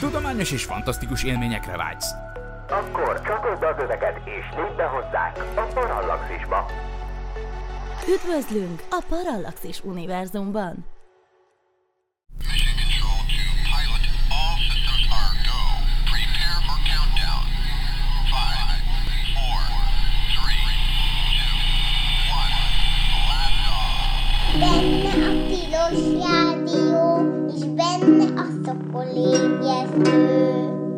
tudományos és fantasztikus élményekre vágysz? Akkor csatold az öveket és lépj be hozzánk a Parallaxisba! Üdvözlünk a Parallaxis univerzumban! Benne a tilos rádió, és benne a szokolébresztő.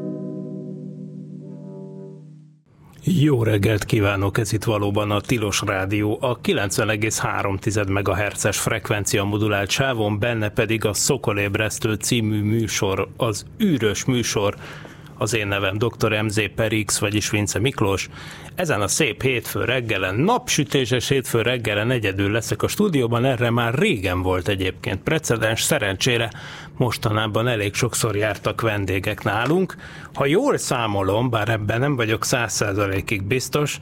Jó reggelt kívánok, ez itt valóban a Tilos Rádió, a 90,3 MHz-es frekvencia modulált sávon, benne pedig a Szokolébresztő című műsor, az űrös műsor. Az én nevem Dr. MZ per X, vagyis Vince Miklós. Ezen a szép hétfő reggelen, napsütéses hétfő reggelen egyedül leszek a stúdióban, erre már régen volt egyébként precedens, szerencsére mostanában elég sokszor jártak vendégek nálunk. Ha jól számolom, bár ebben nem vagyok 100%-ig biztos,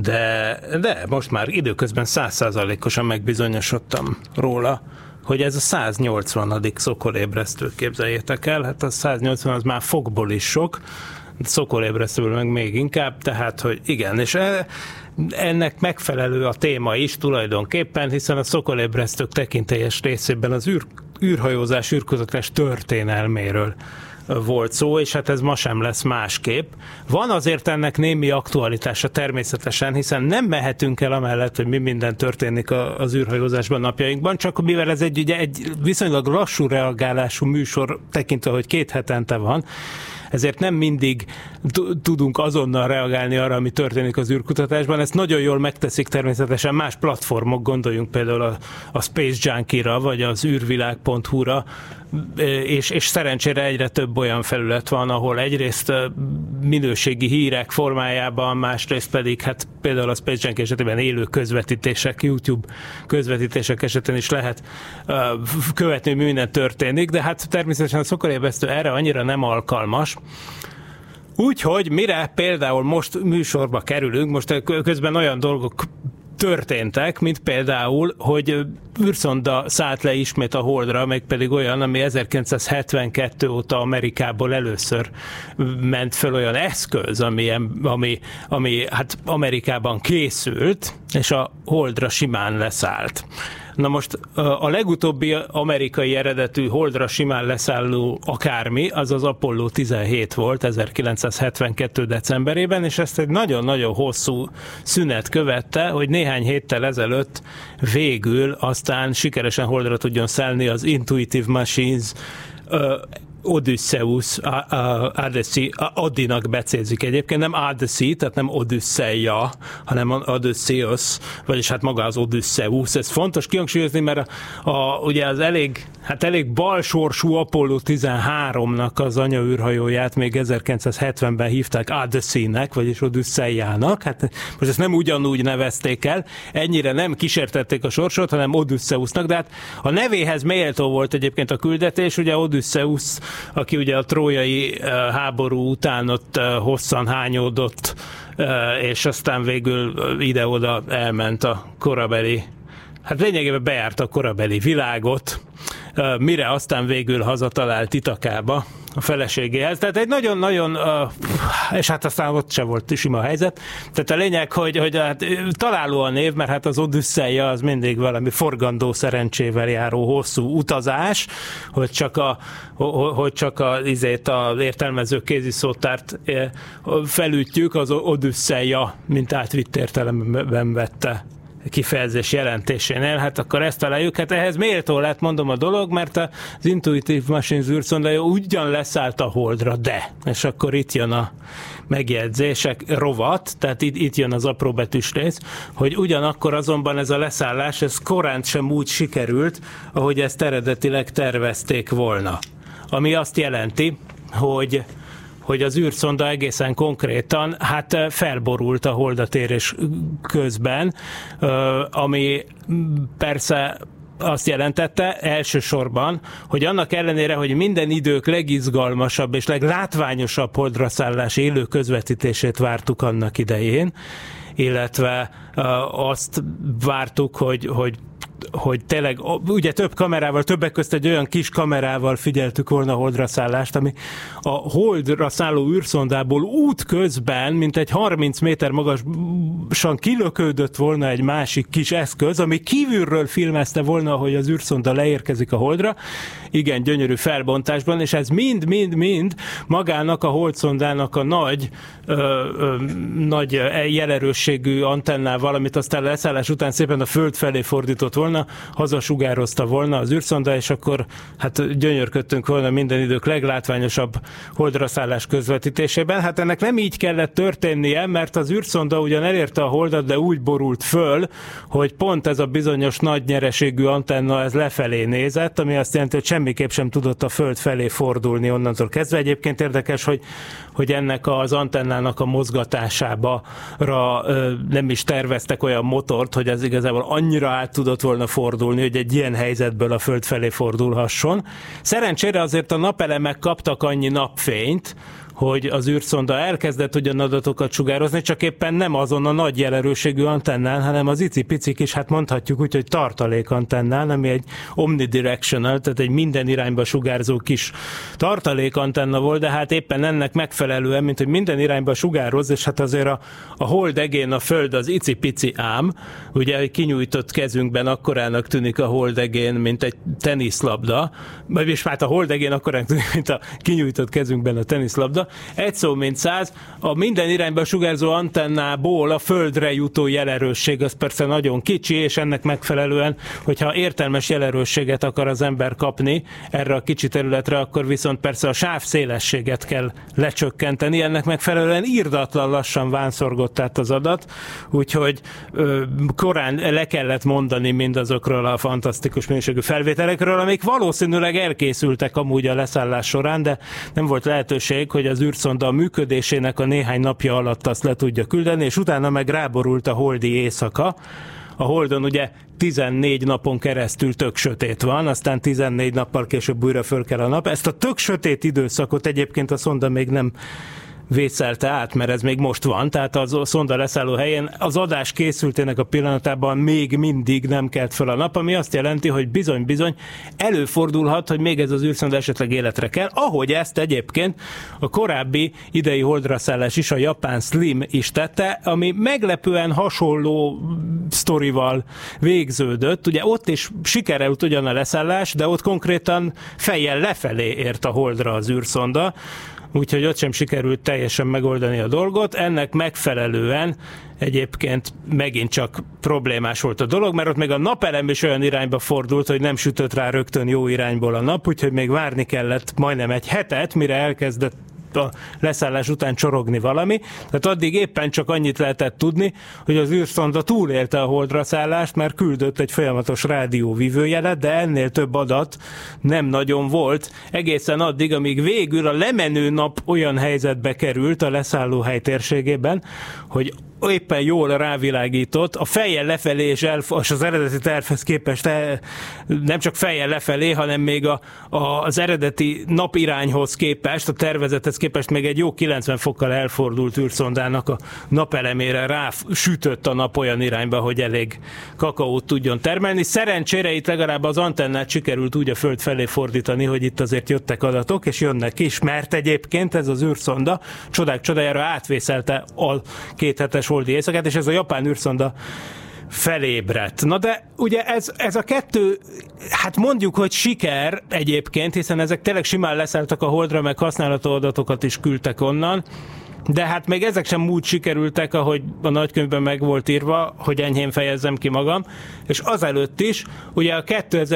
de most már időközben 100%-osan megbizonyosodtam róla, hogy ez a 180. szokolébresztő, képzeljétek el, hát a 180 az már fogból is sok, szokolébresztőből meg még inkább, tehát, hogy igen, és ennek megfelelő a téma is tulajdonképpen, hiszen a szokolébresztők tekintélyes részében az űrhajózás, űrkutatás történelméről volt szó, és hát ez ma sem lesz másképp. Van azért ennek némi aktualitása természetesen, hiszen nem mehetünk el amellett, hogy mi minden történik az űrhajózásban napjainkban, csak mivel ez egy viszonylag lassú reagálású műsor, tekintve, hogy 2 hetente van, ezért nem mindig tudunk azonnal reagálni arra, ami történik az űrkutatásban. Ezt nagyon jól megteszik természetesen más platformok, gondoljunk például a Space Junkie-ra, vagy az űrvilág.hu-ra, és szerencsére egyre több olyan felület van, ahol egyrészt minőségi hírek formájában, másrészt pedig hát például a Space Junkie esetében élő közvetítések, YouTube közvetítések esetén is lehet követni, hogy minden történik, de hát természetesen a szokolébresztő erre annyira nem alkalmas. Úgyhogy mire például most műsorba kerülünk, most közben olyan dolgok történtek, mint például, hogy űrszonda szállt le ismét a Holdra, meg pedig olyan, ami 1972 óta Amerikából először ment föl olyan eszköz, ami hát Amerikában készült, és a Holdra simán leszállt. Na most a legutóbbi amerikai eredetű Holdra simán leszálló akármi, az az Apollo 17 volt 1972. decemberében, és ezt egy nagyon-nagyon hosszú szünet követte, hogy néhány héttel ezelőtt végül aztán sikeresen Holdra tudjon szállni az Intuitive Machines Odysseus, Odinak becézik egyébként, nem Odyssey, tehát nem Odüsszeia, hanem Odysseus, vagyis hát maga az Odysseus. Ez fontos kihangsúlyozni, mert ugye az elég balsorsú Apollo 13-nak az anyaűrhajóját még 1970-ben hívták Odyssey-nek, vagyis Odysseiának. Hát most ezt nem ugyanúgy nevezték el, ennyire nem kísértették a sorsot, hanem Odysseusnak, de hát a nevéhez méltó volt egyébként a küldetés, ugye Odysseus, aki ugye a trójai háború után ott hosszan hányódott, és aztán végül ide-oda elment a korabeli, hát lényegében bejárt a korabeli világot, mire aztán végül hazatalált Itakába a feleségéhez. Tehát egy nagyon-nagyon, és hát aztán ott se volt sima helyzet. Tehát a lényeg, hogy hát találó a név, mert hát az Odüsszeia az mindig valami forgandó szerencsével járó hosszú utazás, hogy csak az értelmező kéziszótárt felütjük, az Odüsszeia, mint átvitt értelemben vette kifejezés jelentésénél, hát akkor ezt találjuk. Hát ehhez méltó lett, mondom, a dolog, mert az Intuitive Machines űrszondája ugyan leszállt a Holdra, de, és akkor itt jön a megjegyzések rovat, tehát itt jön az apróbetűs rész, hogy ugyanakkor azonban ez a leszállás, ez korán sem úgy sikerült, ahogy ezt eredetileg tervezték volna. Ami azt jelenti, hogy az űrszonda egészen konkrétan hát felborult a holdatérés közben, ami persze azt jelentette elsősorban, hogy annak ellenére, hogy minden idők legizgalmasabb és leglátványosabb holdraszállás élő közvetítését vártuk annak idején, illetve azt vártuk, hogy hogy tényleg ugye több kamerával, többek közt egy olyan kis kamerával figyeltük volna a holdra szállást, ami a holdra szálló űrszondából útközben, mint egy 30 méter magasan kilökődött volna egy másik kis eszköz, ami kívülről filmezte volna, hogy az űrszonda leérkezik a holdra, igen, gyönyörű felbontásban, és ez mind magának a holdszondának a nagy jelerősségű antennával, amit aztán leszállás után szépen a föld felé fordított volna, hazasugározta volna az űrszonda, és akkor hát gyönyörködtünk volna minden idők leglátványosabb holdra szállás közvetítésében. Hát ennek nem így kellett történnie, mert az űrszonda ugyan elérte a holdat, de úgy borult föl, hogy pont ez a bizonyos nagy nyereségű antenna ez lefelé nézett, ami azt jelenti, hogy semmiképp sem tudott a föld felé fordulni onnantól kezdve. Egyébként érdekes, hogy ennek az antennának a mozgatására nem is terveztek olyan motort, hogy ez igazából annyira át tudott volna fordulni, hogy egy ilyen helyzetből a föld felé fordulhasson. Szerencsére azért a napelemek kaptak annyi napfényt, hogy az űrszonda elkezdett ugyan adatokat sugározni, csak éppen nem azon a nagy jelerőségű antennán, hanem az icipici kis, hát mondhatjuk úgy, hogy tartalékantennán, ami egy omnidirectional, tehát egy minden irányba sugárzó kis tartalékantenna volt, de hát éppen ennek megfelelően, mint hogy minden irányba sugároz, és hát azért a hold egén a föld az icipici ám, ugye, hogy kinyújtott kezünkben akkorának tűnik a hold egén, mint egy teniszlabda, vagyis hát a hold egén akkorának tűnik, mint a kinyújtott kezünkben a teniszlabda. Egy szó mint 100, a minden irányba sugárzó antennából a földre jutó jelerősség az persze nagyon kicsi, és ennek megfelelően, hogyha értelmes jelerősséget akar az ember kapni erre a kicsi területre, akkor viszont persze a sávszélességet kell lecsökkenteni, ennek megfelelően irdatlan lassan vánszorgott át az adat, úgyhogy korán le kellett mondani mindazokról a fantasztikus minőségű felvételekről, amik valószínűleg elkészültek amúgy a leszállás során, de nem volt lehetőség, hogy az űrszonda a működésének a néhány napja alatt azt le tudja küldeni, és utána meg ráborult a holdi éjszaka. A holdon ugye 14 napon keresztül tök sötét van, aztán 14 nappal később újra föl kell a nap. Ezt a tök sötét időszakot egyébként a szonda még nem vészelte át, mert ez még most van, tehát a szonda leszálló helyén az adás készültének a pillanatában még mindig nem kelt fel a nap, ami azt jelenti, hogy bizony előfordulhat, hogy még ez az űrszonda esetleg életre kell, ahogy ezt egyébként a korábbi idei holdraszállás is, a japán Slim is tette, ami meglepően hasonló sztorival végződött. Ugye ott is sikerült ugyan a leszállás, de ott konkrétan fejjel lefelé ért a holdra az űrszonda, úgyhogy ott sem sikerült teljesen megoldani a dolgot. Ennek megfelelően egyébként megint csak problémás volt a dolog, mert ott még a napelem is olyan irányba fordult, hogy nem sütött rá rögtön jó irányból a nap, úgyhogy még várni kellett majdnem egy hetet, mire elkezdett a leszállás után csorogni valami. Tehát addig éppen csak annyit lehetett tudni, hogy az űrszonda túlélte a holdra szállást, mert küldött egy folyamatos rádióvívőjelet, de ennél több adat nem nagyon volt. Egészen addig, amíg végül a lemenő nap olyan helyzetbe került a leszállóhely térségében, hogy éppen jól rávilágított, a fejjel lefelé és az eredeti tervhez képest nem csak fejjel lefelé, hanem még az eredeti napirányhoz képest, a tervezethez képest még egy jó 90 fokkal elfordult űrszondának a napelemére rá sütött a nap olyan irányba, hogy elég kakaót tudjon termelni. Szerencsére itt legalább az antennát sikerült úgy a föld felé fordítani, hogy itt azért jöttek adatok, és jönnek is, mert egyébként ez az űrszonda csodák csodájára átvészelte a 2 hetes holdi éjszakát, és ez a japán űrszonda felébredt. Na de ugye ez a kettő, hát mondjuk, hogy siker egyébként, hiszen ezek tényleg simán leszálltak a holdra, meg használható adatokat is küldtek onnan, de hát még ezek sem úgy sikerültek, ahogy a nagykönyvben meg volt írva, hogy enyhén fejezzem ki magam, és azelőtt is, ugye a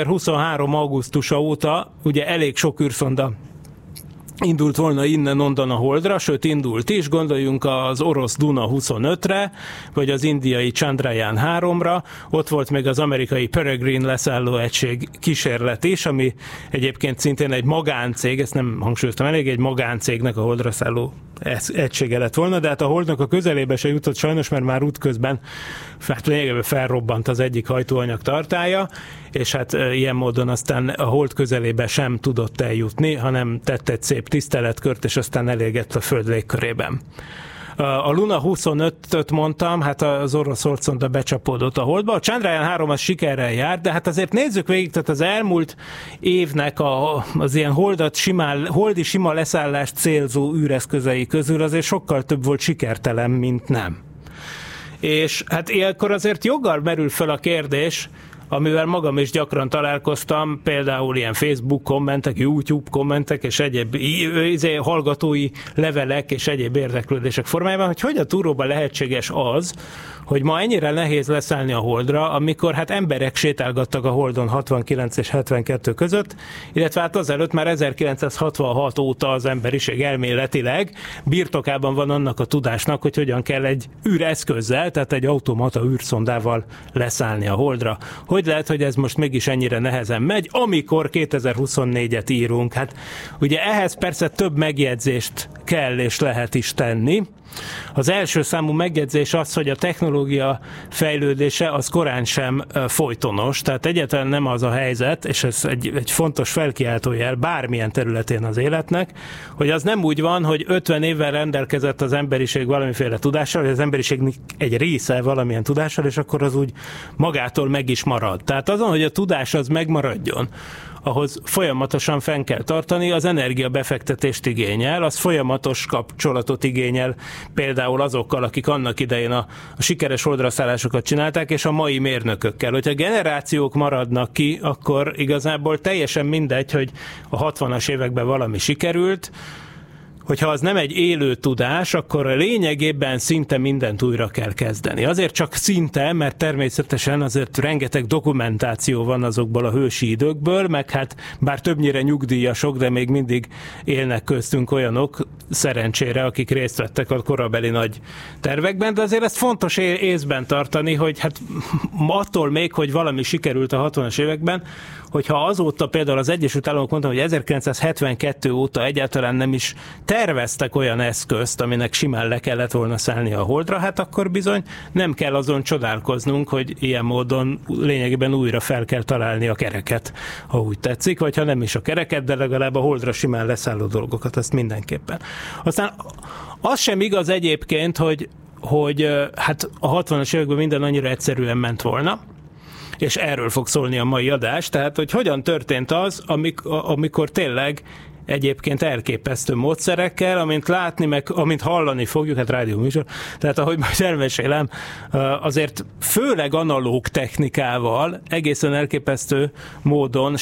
2023. augusztusa óta ugye elég sok űrszonda indult volna innen-onnan a holdra, sőt indult is, gondoljunk az orosz Duna 25-re, vagy az indiai Chandrayaan 3-ra, ott volt még az amerikai Peregrine leszálló egység kísérlet is, ami egyébként szintén egy magáncég, ezt nem hangsúlyoztam elég, egy magáncégnek a holdra szálló egysége lett volna, de hát a holdnak a közelébe se jutott sajnos, mert már útközben lényegében felrobbant az egyik hajtóanyag tartálya, és hát ilyen módon aztán a hold közelébe sem tudott eljutni, hanem tett egy szép tiszteletkört, és aztán elégett a föld légkörében. A Luna 25-öt mondtam, hát az orosz holdszonda becsapódott a Holdba. A Chandrayaan 3 az sikerrel járt, de hát azért nézzük végig, tehát az elmúlt évnek az ilyen holdi sima leszállást célzó űreszközei közül azért sokkal több volt sikertelen, mint nem. És hát ilyenkor azért joggal merül fel a kérdés, amivel magam is gyakran találkoztam, például ilyen Facebook kommentek, YouTube kommentek és egyéb hallgatói levelek és egyéb érdeklődések formájában, hogy a túróban lehetséges az, hogy ma ennyire nehéz leszállni a Holdra, amikor hát emberek sétálgattak a Holdon 69 és 72 között, illetve hát azelőtt már 1966 óta az emberiség elméletileg birtokában van annak a tudásnak, hogy hogyan kell egy űreszközzel, tehát egy automata űrszondával leszállni a Holdra. Hogy lehet, hogy ez most mégis ennyire nehezen megy, amikor 2024-et írunk? Hát ugye ehhez persze több megjegyzést kell és lehet is tenni. Az első számú megjegyzés az, hogy a technológia fejlődése az korán sem folytonos, tehát egyáltalán nem az a helyzet, és ez egy fontos felkiáltójel bármilyen területén az életnek, hogy az nem úgy van, hogy 50 évvel rendelkezett az emberiség valamiféle tudással, vagy az emberiségnek egy része valamilyen tudással, és akkor az úgy magától meg is marad. Tehát azon, hogy a tudás az megmaradjon, ahhoz folyamatosan fenn kell tartani, az energiabefektetést igényel, az folyamatos kapcsolatot igényel például azokkal, akik annak idején a sikeres holdraszállásokat csinálták, és a mai mérnökökkel. Hogyha generációk maradnak ki, akkor igazából teljesen mindegy, hogy a 60-as években valami sikerült, hogyha az nem egy élő tudás, akkor a lényegében szinte mindent újra kell kezdeni. Azért csak szinte, mert természetesen azért rengeteg dokumentáció van azokból a hősi időkből, meg hát bár többnyire nyugdíjasok, de még mindig élnek köztünk olyanok, szerencsére, akik részt vettek a korabeli nagy tervekben, de azért ezt fontos észben tartani, hogy hát attól még, hogy valami sikerült a 60-as években, hogyha azóta például az Egyesült Államok mondtam, hogy 1972 óta egyáltalán nem is terveztek olyan eszközt, aminek simán le kellett volna szállni a Holdra, hát akkor bizony nem kell azon csodálkoznunk, hogy ilyen módon lényegében újra fel kell találni a kereket, ha úgy tetszik, vagy ha nem is a kereket, de legalább a Holdra simán leszálló dolgokat, azt mindenképpen. Aztán az sem igaz egyébként, hogy hát a 60-as években minden annyira egyszerűen ment volna, és erről fog szólni a mai adás, tehát hogy hogyan történt az, amikor tényleg egyébként elképesztő módszerekkel, amint látni, meg amint hallani fogjuk, hát rádióműsor, tehát ahogy majd elmesélem, azért főleg analóg technikával egészen elképesztő módon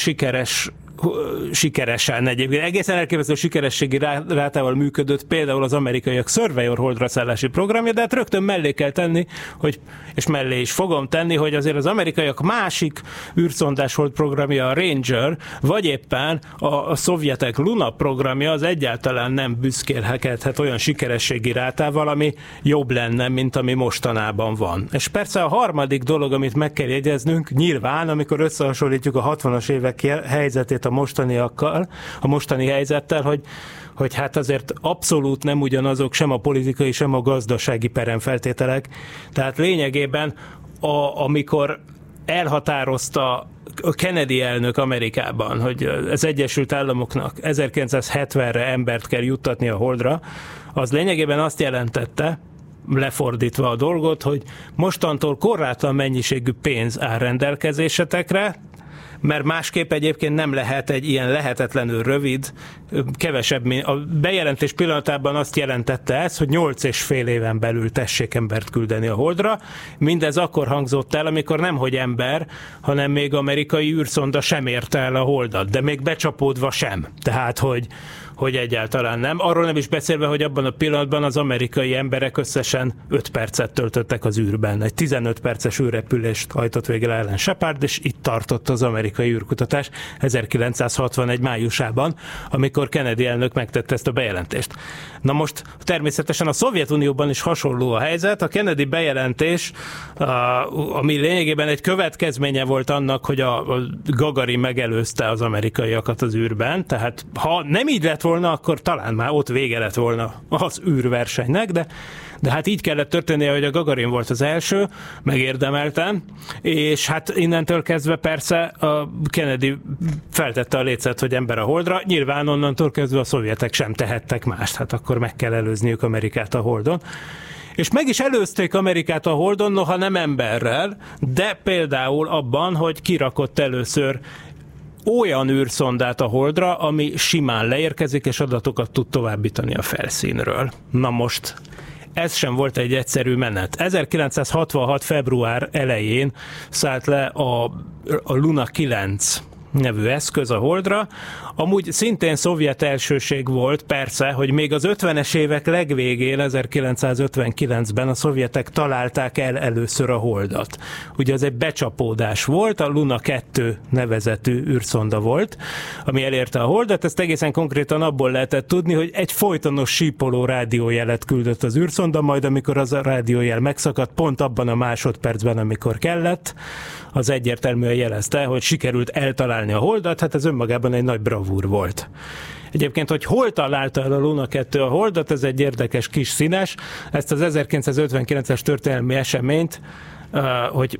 sikeresen egyébként. Egészen elképesztő sikerességi rátával működött például az amerikaiak Surveyor holdraszállási programja, de hát rögtön mellé kell tenni, és mellé is fogom tenni, hogy azért az amerikaiak másik űrszondás hold programja, a Ranger, vagy éppen a szovjetek Luna programja az egyáltalán nem büszkélkedhet olyan sikerességi rátával, ami jobb lenne, mint ami mostanában van. És persze a harmadik dolog, amit meg kell jegyeznünk, nyilván, amikor összehasonlítjuk a 60-as évek helyzetét a mostani helyzettel, hogy hát azért abszolút nem ugyanazok sem a politikai, sem a gazdasági peremfeltételek. Tehát lényegében, amikor elhatározta a Kennedy elnök Amerikában, hogy az Egyesült Államoknak 1970-re embert kell juttatni a Holdra, az lényegében azt jelentette, lefordítva a dolgot, hogy mostantól korlátlan mennyiségű pénz áll rendelkezésetekre, mert másképp egyébként nem lehet egy ilyen lehetetlenül rövid, kevesebb, a bejelentés pillanatában azt jelentette ez, hogy 8,5 éven belül tessék embert küldeni a Holdra. Mindez akkor hangzott el, amikor nemhogy ember, hanem még amerikai űrszonda sem érte el a Holdat, de még becsapódva sem. Tehát, hogy egyáltalán nem. Arról nem is beszélve, hogy abban a pillanatban az amerikai emberek összesen 5 percet töltöttek az űrben. Egy 15 perces űrrepülést hajtott végre Alan Shepard, és itt tartott az amerikai űrkutatás 1961 májusában, amikor Kennedy elnök megtette ezt a bejelentést. Na most természetesen a Szovjetunióban is hasonló a helyzet. A Kennedy bejelentés, ami lényegében egy következménye volt annak, hogy a Gagarin megelőzte az amerikaiakat az űrben, tehát ha nem így lett volna, akkor talán már ott vége lett volna az űrversenynek, De hát így kellett történnie, hogy a Gagarin volt az első, megérdemelten, és hát innentől kezdve persze a Kennedy feltette a lécet, hogy ember a Holdra, nyilván onnantól kezdve a szovjetek sem tehettek mást, hát akkor meg kell előzniük Amerikát a Holdon. És meg is előzték Amerikát a Holdon, noha nem emberrel, de például abban, hogy kirakott először olyan űrszondát a Holdra, ami simán leérkezik, és adatokat tud továbbítani a felszínről. Na most, ez sem volt egy egyszerű menet. 1966. február elején szállt le a Luna 9 nevű eszköz a Holdra. Amúgy szintén szovjet elsőség volt, persze, hogy még az 50-es évek legvégén, 1959-ben a szovjetek találták el először a Holdat. Ugye az egy becsapódás volt, a Luna 2 nevezetű űrszonda volt, ami elérte a Holdat. Ezt egészen konkrétan abból lehetett tudni, hogy egy folytonos sípoló rádiójelet küldött az űrszonda, majd amikor az a rádiójel megszakadt, pont abban a másodpercben, amikor kellett, az egyértelműen jelezte, hogy sikerült eltalálni a Holdat, hát ez önmagában egy nagy bravúr volt. Egyébként, hogy hol találta el a Luna 2 a Holdat, ez egy érdekes kis színes. Ezt az 1959-es történelmi eseményt, hogy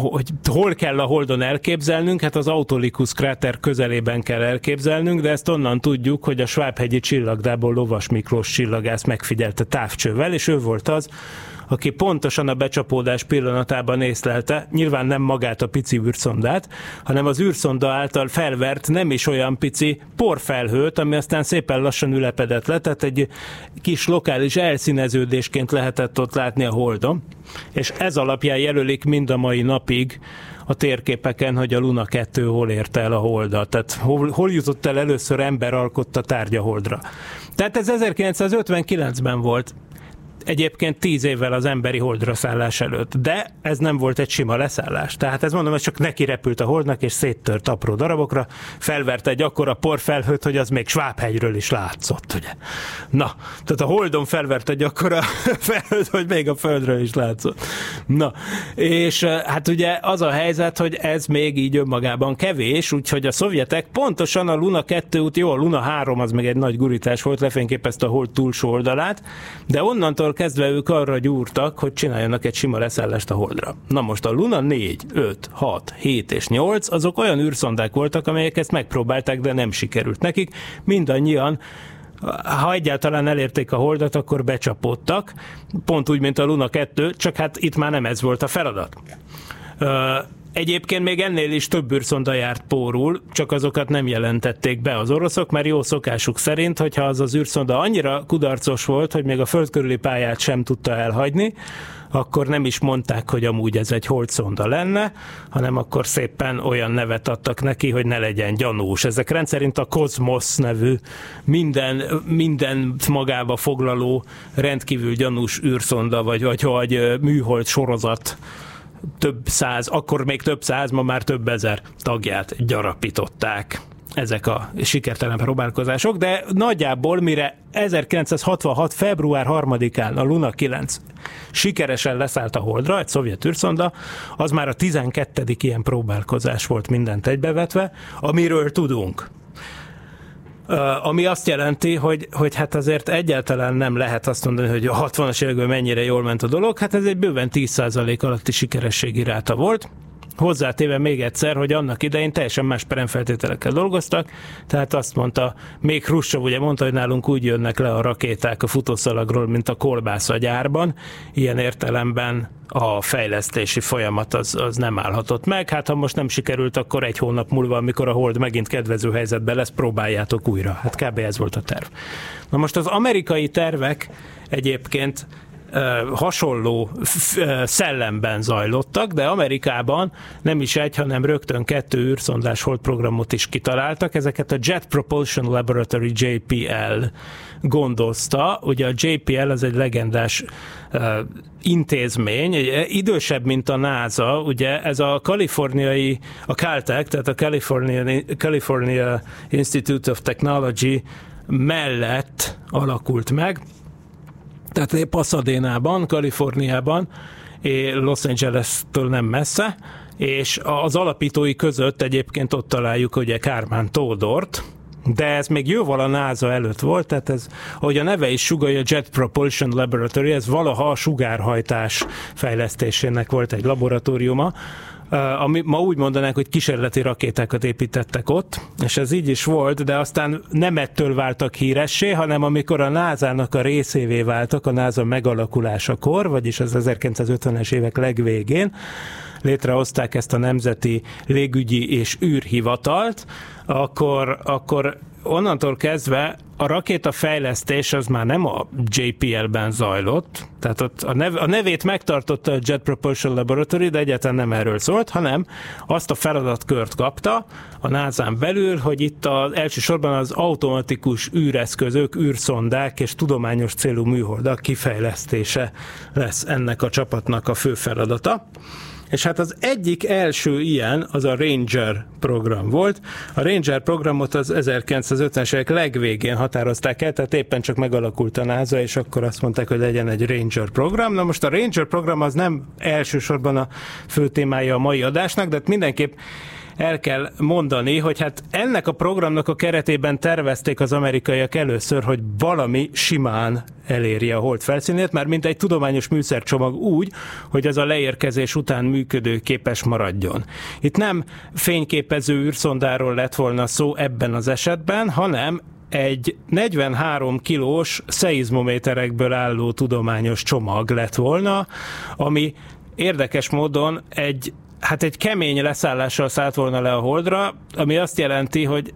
hol kell a Holdon elképzelnünk, hát az Autolycus kráter közelében kell elképzelnünk, de ezt onnan tudjuk, hogy a Svábhegyi csillagdából Lovas Miklós csillagász megfigyelte távcsővel, és ő volt az, aki pontosan a becsapódás pillanatában észlelte, nyilván nem magát a pici űrszondát, hanem az űrszonda által felvert nem is olyan pici porfelhőt, ami aztán szépen lassan ülepedett le, tehát egy kis lokális elszíneződésként lehetett ott látni a Holdon, és ez alapján jelölik mind a mai napig a térképeken, hogy a Luna 2 hol érte el a Holdat, tehát hol jutott el először ember alkotta tárgy a Holdra. Tehát ez 1959-ben volt. Egyébként 10 évvel az emberi Holdra szállás előtt. De ez nem volt egy sima leszállás. Tehát ez mondom, hogy csak neki repült a Holdnak, és széttört apró darabokra, felverte egy akkora porfelhőt, hogy az még Svábhegyről is látszott, ugye. Na, tehát a Holdon felverte egy akkora felhőt, hogy még a Földről is látszott. Na, és hát ugye az a helyzet, hogy ez még így önmagában kevés, úgyhogy a szovjetek pontosan a Luna 2 út, jó, a Luna 3 az meg egy nagy gurítás volt, lefényképezte a Hold túlsó oldalát, de onnantól kezdve ők arra gyúrtak, hogy csináljanak egy sima leszállást a Holdra. Na most a Luna 4, 5, 6, 7 és 8 azok olyan űrszondák voltak, amelyek ezt megpróbálták, de nem sikerült nekik. Mindannyian, ha egyáltalán elérték a Holdat, akkor becsapódtak. Pont úgy, mint a Luna 2, csak hát itt már nem ez volt a feladat. Egyébként még ennél is több űrszonda járt pórul, csak azokat nem jelentették be az oroszok, mert jó szokásuk szerint, hogyha az űrszonda annyira kudarcos volt, hogy még a föld körüli pályát sem tudta elhagyni, akkor nem is mondták, hogy amúgy ez egy holdszonda lenne, hanem akkor szépen olyan nevet adtak neki, hogy ne legyen gyanús. Ezek rendszerint a Cosmos nevű minden magába foglaló rendkívül gyanús űrszonda, vagy műhold sorozat több száz, akkor még több száz, ma már több ezer tagját gyarapították ezek a sikertelen próbálkozások, de nagyjából mire 1966. február 3-án a Luna 9 sikeresen leszállt a Holdra, egy szovjet űrszonda, az már a 12. ilyen próbálkozás volt mindent egybevetve, amiről tudunk. Ami azt jelenti, hogy hát azért egyáltalán nem lehet azt mondani, hogy a 60-as években mennyire jól ment a dolog, hát ez egy bőven 10% alatti sikerességi ráta volt. Hozzátéve még egyszer, hogy annak idején teljesen más peremfeltételekkel dolgoztak, tehát azt mondta, még Hruscsov ugye mondta, hogy nálunk úgy jönnek le a rakéták a futószalagról, mint a kolbász a gyárban, ilyen értelemben a fejlesztési folyamat az nem állhatott meg. Hát ha most nem sikerült, akkor egy hónap múlva, amikor a Hold megint kedvező helyzetben lesz, próbáljátok újra. Hát kb. Ez volt a terv. Na most az amerikai tervek egyébként hasonló szellemben zajlottak, de Amerikában nem is egy, hanem rögtön 2 űrszondás holdprogramot is kitaláltak. Ezeket a Jet Propulsion Laboratory JPL gondozta. Ugye a JPL az egy legendás intézmény, idősebb, mint a NASA, ugye ez a kaliforniai, a Caltech, tehát a California Institute of Technology mellett alakult meg, tehát Pasadena-ban, Kaliforniában, Los Angeles-től nem messze, és az alapítói között egyébként ott találjuk ugye Kármán Tódort, de ez még jóval a NASA előtt volt, tehát ez, ahogy a neve is sugallja, Jet Propulsion Laboratory, ez valaha a sugárhajtás fejlesztésének volt egy laboratóriuma, ami ma úgy mondanák, hogy kísérleti rakétákat építettek ott, és ez így is volt, de aztán nem ettől váltak híressé, hanem amikor a NASA-nak a részévé váltak, a NASA megalakulásakor, vagyis az 1950-es évek legvégén, létrehozták ezt a Nemzeti Légügyi és űrhivatalt, akkor onnantól kezdve a rakétafejlesztés az már nem a JPL-ben zajlott, tehát ott a nevét megtartotta a Jet Propulsion Laboratory, de egyáltalán nem erről szólt, hanem azt a feladatkört kapta a NASA-n belül, hogy itt elsősorban az automatikus űreszközök, űrszondák és tudományos célú műholdak kifejlesztése lesz ennek a csapatnak a fő feladata. És hát az egyik első ilyen az a Ranger program volt. A Ranger programot az 1950-es évek legvégén határozták el, tehát éppen csak megalakult a NASA, és akkor azt mondták, hogy legyen egy Ranger program. Na most a Ranger program az nem elsősorban a fő témája a mai adásnak, de mindenképp el kell mondani, hogy hát ennek a programnak a keretében tervezték az amerikaiak először, hogy valami simán elérje a hold felszínét, már mint egy tudományos műszercsomag úgy, hogy az a leérkezés után működőképes maradjon. Itt nem fényképező űrszondáról lett volna szó ebben az esetben, hanem egy 43 kilós szeizmométerekből álló tudományos csomag lett volna, ami érdekes módon egy kemény leszállással szállt volna le a holdra, ami azt jelenti, hogy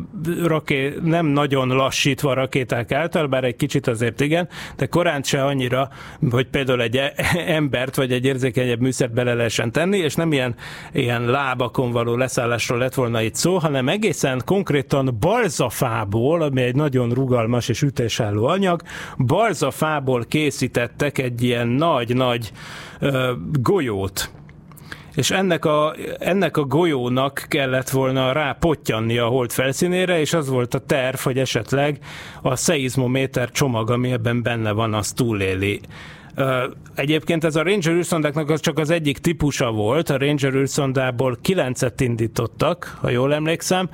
nem nagyon lassítva a rakéták által, bár egy kicsit azért igen, de korán se annyira, hogy például egy embert vagy egy érzékenyebb műszert bele lehessen tenni, és nem ilyen lábakon való leszállásról lett volna itt szó, hanem egészen konkrétan balzafából, ami egy nagyon rugalmas és ütésálló anyag, balzafából készítettek egy ilyen nagy golyót. És ennek a golyónak kellett volna rápottyanni a hold felszínére, és az volt a terv, hogy esetleg a szeizmométer csomag, ami ebben benne van, az túléli. Egyébként ez a Ranger űrszondáknak az csak az egyik típusa volt. A Ranger űrszondából 9-et indítottak, ha jól emlékszem,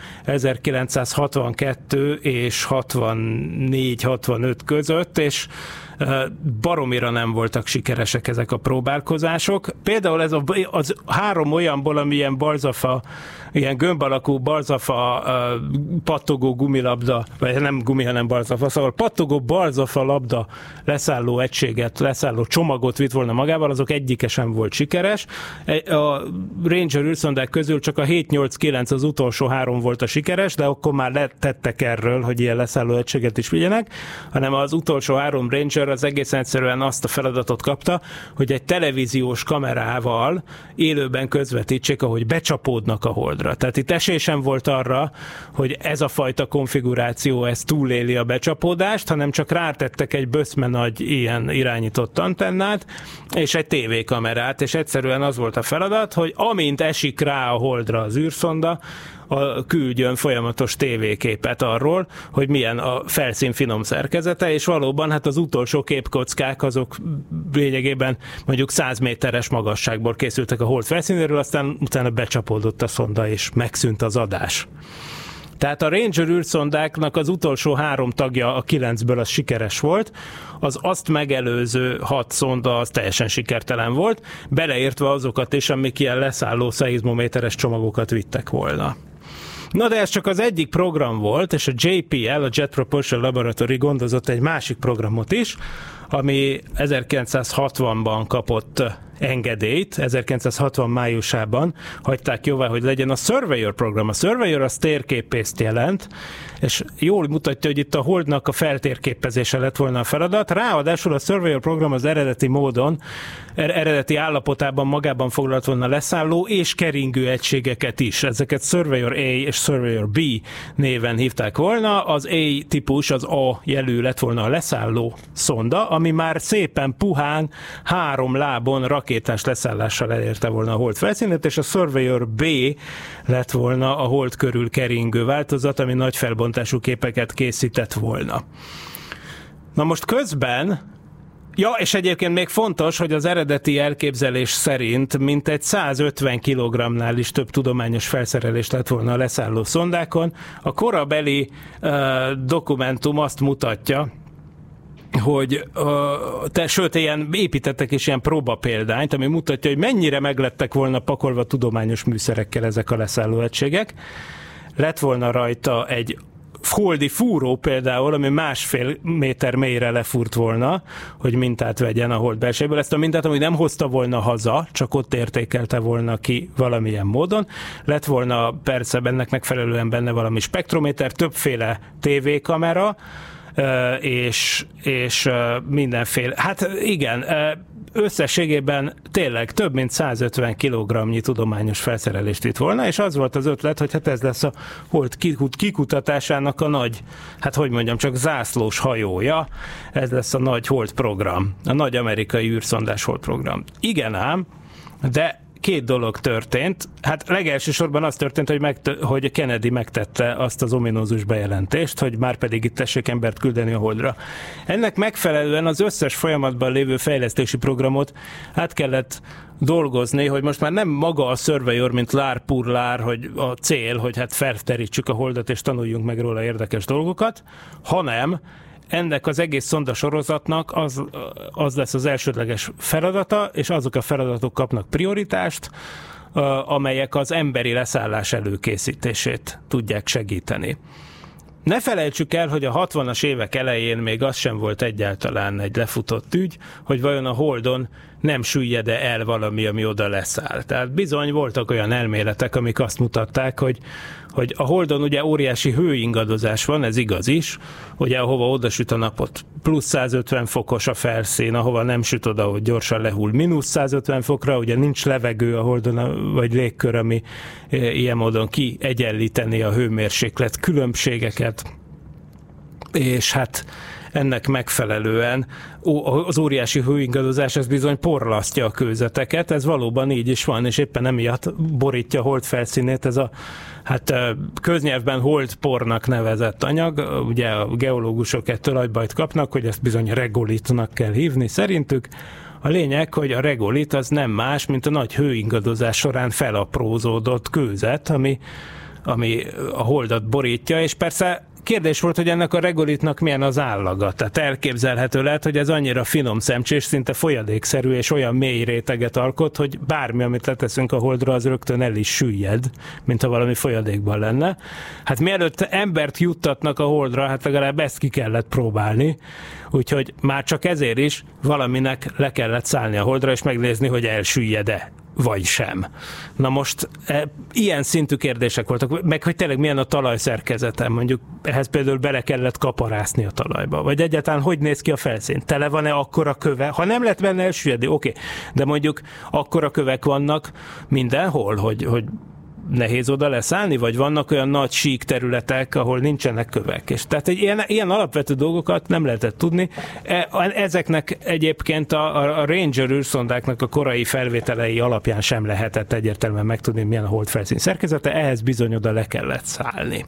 1962 és 64-65 között, és baromira nem voltak sikeresek ezek a próbálkozások. Például ez az 3 olyanból, ami ilyen gömb alakú balzafa pattogó gumilabda, vagy nem gumi, hanem balzafa, szóval pattogó balzafa labda leszálló egységet, leszálló csomagot vitt volna magával, azok egyike sem volt sikeres. A Ranger űrszondák közül csak a 7-8-9 az utolsó 3 volt a sikeres, de akkor már letettek erről, hogy ilyen leszálló egységet is vigyenek, hanem az utolsó 3 Ranger az egészen egyszerűen azt a feladatot kapta, hogy egy televíziós kamerával élőben közvetítsék, ahogy becsapódnak a holdra. Tehát itt esély sem volt arra, hogy ez a fajta konfiguráció ez túléli a becsapódást, hanem csak rátettek egy böszme nagy ilyen irányított antennát, és egy tévékamerát, és egyszerűen az volt a feladat, hogy amint esik rá a holdra az űrszonda, küldjön folyamatos tévéképet arról, hogy milyen a felszín finom szerkezete, és valóban hát az utolsó képkockák azok lényegében mondjuk 100 méteres magasságból készültek a hold felszínéről, aztán utána becsapódott a szonda, és megszűnt az adás. Tehát a Ranger űrszondáknak az utolsó 3 tagja a 9-ből az sikeres volt, az azt megelőző 6 szonda az teljesen sikertelen volt, beleértve azokat is, amik ilyen leszálló szeizmométeres csomagokat vittek volna. Na de ez csak az egyik program volt, és a JPL, a Jet Propulsion Laboratory gondozott egy másik programot is, ami 1960-ban kapott engedélyt, 1960 májusában hagyták jóvá, hogy legyen a Surveyor program. A Surveyor az térképészt jelent, és jól mutatja, hogy itt a holdnak a feltérképezése lett volna a feladat. Ráadásul a Surveyor program az eredeti állapotában magában foglalt volna leszálló és keringő egységeket is. Ezeket Surveyor A és Surveyor B néven hívták volna. Az A típus, az A jelű lett volna a leszálló szonda, ami már szépen puhán 3 lábon rakétás leszállással elérte volna a hold felszínét, és a Surveyor B lett volna a hold körül keringő változat, ami nagy felbontású képeket készített volna. Na most közben Ja, és egyébként még fontos, hogy az eredeti elképzelés szerint mintegy 150 kg-nál is több tudományos felszerelés lett volna a leszálló szondákon. A korabeli dokumentum azt mutatja, hogy sőt, építettek is ilyen próbapéldányt, ami mutatja, hogy mennyire meglettek volna pakolva tudományos műszerekkel ezek a leszálló egységek. Lett volna rajta egy holdi fúró például, ami 1,5 méter mélyre lefúrt volna, hogy mintát vegyen a hold belsejéből. Ezt a mintát amúgy nem hozta volna haza, csak ott értékelte volna ki valamilyen módon. Lett volna persze ennek megfelelően benne valami spektrométer, többféle tévékamera, és mindenféle. Hát igen, összességében tényleg több mint 150 kg-nyi tudományos felszerelést itt volna, és az volt az ötlet, hogy hát ez lesz a hold kikutatásának a nagy, hát hogy mondjam, csak zászlós hajója, ez lesz a nagy hold program, a nagy amerikai űrszondás hold program. Igen ám, de két dolog történt. Hát legelsősorban az történt, hogy Kennedy megtette azt az ominózus bejelentést, hogy már pedig itt tessék embert küldeni a holdra. Ennek megfelelően az összes folyamatban lévő fejlesztési programot át kellett dolgozni, hogy most már nem maga a Surveyor, mint lár pur lár, hogy a cél, hogy hát felterítsük a holdat és tanuljunk meg róla érdekes dolgokat, hanem ennek az egész szonda sorozatnak az lesz az elsődleges feladata, és azok a feladatok kapnak prioritást, amelyek az emberi leszállás előkészítését tudják segíteni. Ne felejtsük el, hogy a 60-as évek elején még az sem volt egyáltalán egy lefutott ügy, hogy vajon a holdon nem süllyed-e el valami, ami oda leszáll. Tehát bizony voltak olyan elméletek, amik azt mutatták, hogy a holdon ugye óriási hőingadozás van, ez igaz is, ugye ahova oda süt a napot plusz 150 fokos a felszín, ahova nem süt oda, hogy gyorsan lehull mínusz 150 fokra, ugye nincs levegő a holdon, vagy légkör, ami ilyen módon kiegyenlíteni a hőmérséklet különbségeket, és hát ennek megfelelően az óriási hőingadozás ez bizony porlasztja a kőzeteket, ez valóban így is van, és éppen emiatt borítja a hold felszínét ez a köznyelvben holdpornak nevezett anyag, ugye a geológusok ettől agybajt kapnak, hogy ezt bizony regolitnak kell hívni szerintük. A lényeg, hogy a regolit az nem más, mint a nagy hőingadozás során felaprózódott kőzet, ami a holdat borítja, és persze kérdés volt, hogy ennek a regolitnak milyen az állaga. Tehát elképzelhető lehet, hogy ez annyira finom szemcsés, szinte folyadékszerű és olyan mély réteget alkot, hogy bármi, amit leteszünk a holdra, az rögtön el is süllyed, mint ha valami folyadékban lenne. Hát mielőtt embert juttatnak a holdra, hát legalább ezt ki kellett próbálni. Úgyhogy már csak ezért is valaminek le kellett szállni a holdra, és megnézni, hogy elsüllyed-e vagy sem. Na most ilyen szintű kérdések voltak, meg hogy tényleg milyen a talajszerkezete, mondjuk ehhez például bele kellett kaparászni a talajba, vagy egyáltalán hogy néz ki a felszín, tele van-e akkora köve, ha nem lett benne elsüllyedni, oké, de mondjuk akkora kövek vannak mindenhol, hogy nehéz oda leszállni, vagy vannak olyan nagy sík területek, ahol nincsenek kövek. És tehát ilyen alapvető dolgokat nem lehetett tudni. Ezeknek egyébként a Ranger űrszondáknak a korai felvételei alapján sem lehetett egyértelműen megtudni, milyen a hold felszín szerkezete, ehhez bizony oda le kellett szállni.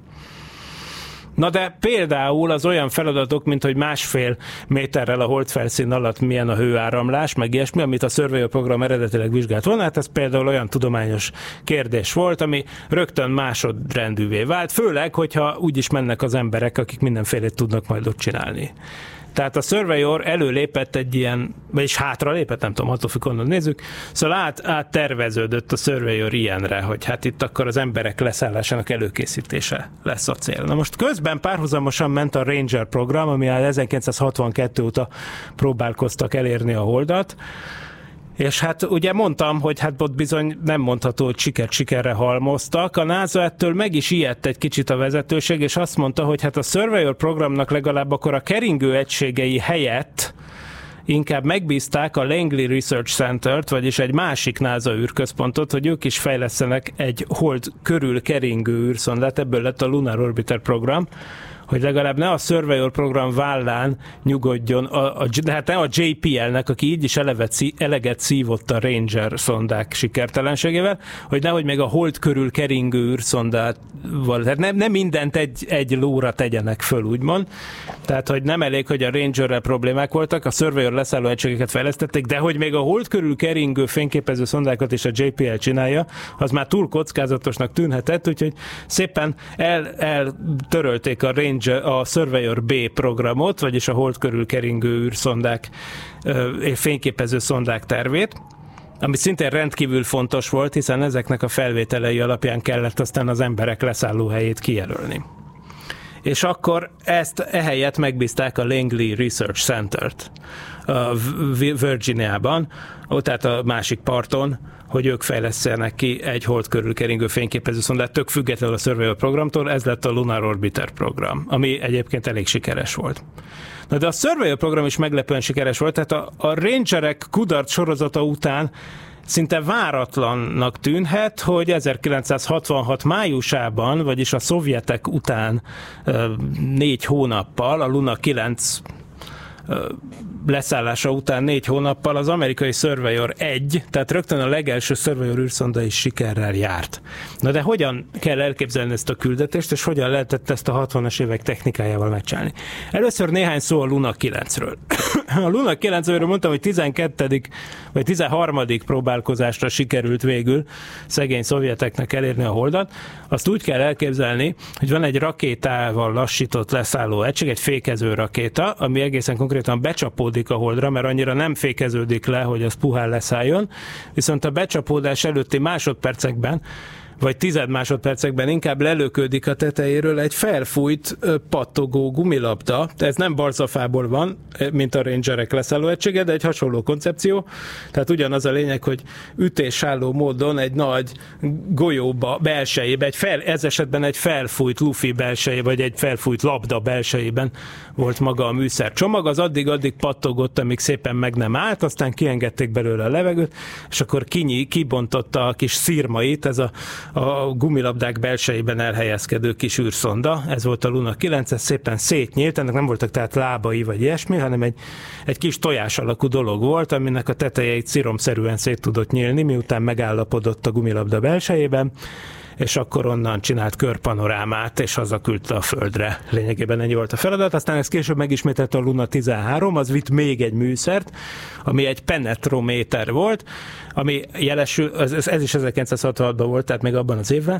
Na de például az olyan feladatok, mint hogy 1,5 méterrel a hold felszín alatt milyen a hőáramlás, meg ilyesmi, amit a Surveyor program eredetileg vizsgált volna, hát ez például olyan tudományos kérdés volt, ami rögtön másodrendűvé vált, főleg, hogyha úgyis mennek az emberek, akik mindenfélét tudnak majd ott csinálni. Tehát a Surveyor előlépett egy ilyen, vagyis hátralépett, nem tudom, attól függ, honnan nézzük, szóval átterveződött a Surveyor ilyenre, hogy hát itt akkor az emberek leszállásának előkészítése lesz a cél. Na most közben párhuzamosan ment a Ranger program, ami 1962 óta próbálkoztak elérni a holdat, és hát ugye mondtam, hogy hát ott bizony nem mondható, hogy sikerre halmoztak. A NASA ettől meg is ijedt egy kicsit a vezetőség, és azt mondta, hogy hát a Surveyor programnak legalább akkor a keringő egységei helyett inkább megbízták a Langley Research Center-t, vagyis egy másik NASA űrközpontot, hogy ők is fejlesztenek egy hold körül keringő űrszondát, ebből lett a Lunar Orbiter program, hogy legalább ne a Surveyor program vállán nyugodjon, de hát ne a JPL-nek, aki így is eleget szívott a Ranger szondák sikertelenségével, hogy nehogy meg a hold körül keringő űrszondával, tehát nem mindent egy lóra tegyenek föl, úgymond. Tehát, hogy nem elég, hogy a Rangerrel problémák voltak, a Surveyor leszálló egységeket fejlesztették, de hogy még a hold körül keringő fényképező szondákat is a JPL csinálja, az már túl kockázatosnak tűnhetett, úgyhogy szépen eltörölték a Surveyor B programot, vagyis a hold körül keringő űrszondák, fényképező szondák tervét, ami szintén rendkívül fontos volt, hiszen ezeknek a felvételei alapján kellett aztán az emberek leszállóhelyét kijelölni. És akkor ehelyett megbízták a Langley Research Center-t Virginiában, tehát a másik parton, hogy ők fejlesztenek ki egy hold körül keringő fényképező szondát, tök függetlenül a Surveyor programtól, ez lett a Lunar Orbiter program, ami egyébként elég sikeres volt. Na de a Surveyor program is meglepően sikeres volt, tehát a Rangerek kudarc sorozata után szinte váratlannak tűnhet, hogy 1966 májusában, vagyis a szovjetek után 4 hónappal, a Luna 9 leszállása után 4 hónappal az amerikai Surveyor 1, tehát rögtön a legelső Surveyor űrszonda is sikerrel járt. Na de hogyan kell elképzelni ezt a küldetést, és hogyan lehetett ezt a 60-as évek technikájával megcsinálni? Először néhány szó a Luna 9-ről. A Luna 9-ről mondtam, hogy 12. vagy 13. próbálkozásra sikerült végül szegény szovjeteknek elérni a holdat. Azt úgy kell elképzelni, hogy van egy rakétával lassított leszálló egység, egy fékező rakéta, ami egészen konkrétan becsapódik a holdra, mert annyira nem fékeződik le, hogy az puhán leszálljon, viszont a becsapódás előtti másodpercekben, vagy 10 másodpercekben inkább lelöködik a tetejéről egy felfújt pattogó gumilabda. Ez nem balzafából van, mint a Rangerek leszálló egysége, de egy hasonló koncepció. Tehát ugyanaz a lényeg, hogy ütésálló módon egy nagy golyóba belsejében, ez esetben egy felfújt lufi belsejében, vagy egy felfújt labda belsejében volt maga a műszercsomag. Az addig pattogott, amíg szépen meg nem állt, aztán kiengedték belőle a levegőt, és akkor kibontotta a kis szirmait, ez a gumilabdák belsejében elhelyezkedő kis űrszonda. Ez volt a Luna 9, ez szépen szétnyílt, ennek nem voltak tehát lábai vagy ilyesmi, hanem egy kis tojás alakú dolog volt, aminek a tetejeit sziromszerűen szét tudott nyílni, miután megállapodott a gumilabda belsejében, és akkor onnan csinált körpanorámát, és hazaküldte a Földre. Lényegében ennyi volt a feladat. Aztán ezt később megismételte a Luna 13, az vitt még egy műszert, ami egy penetrométer volt, ami jelesül, ez is 1966-ban volt, tehát még abban az évben,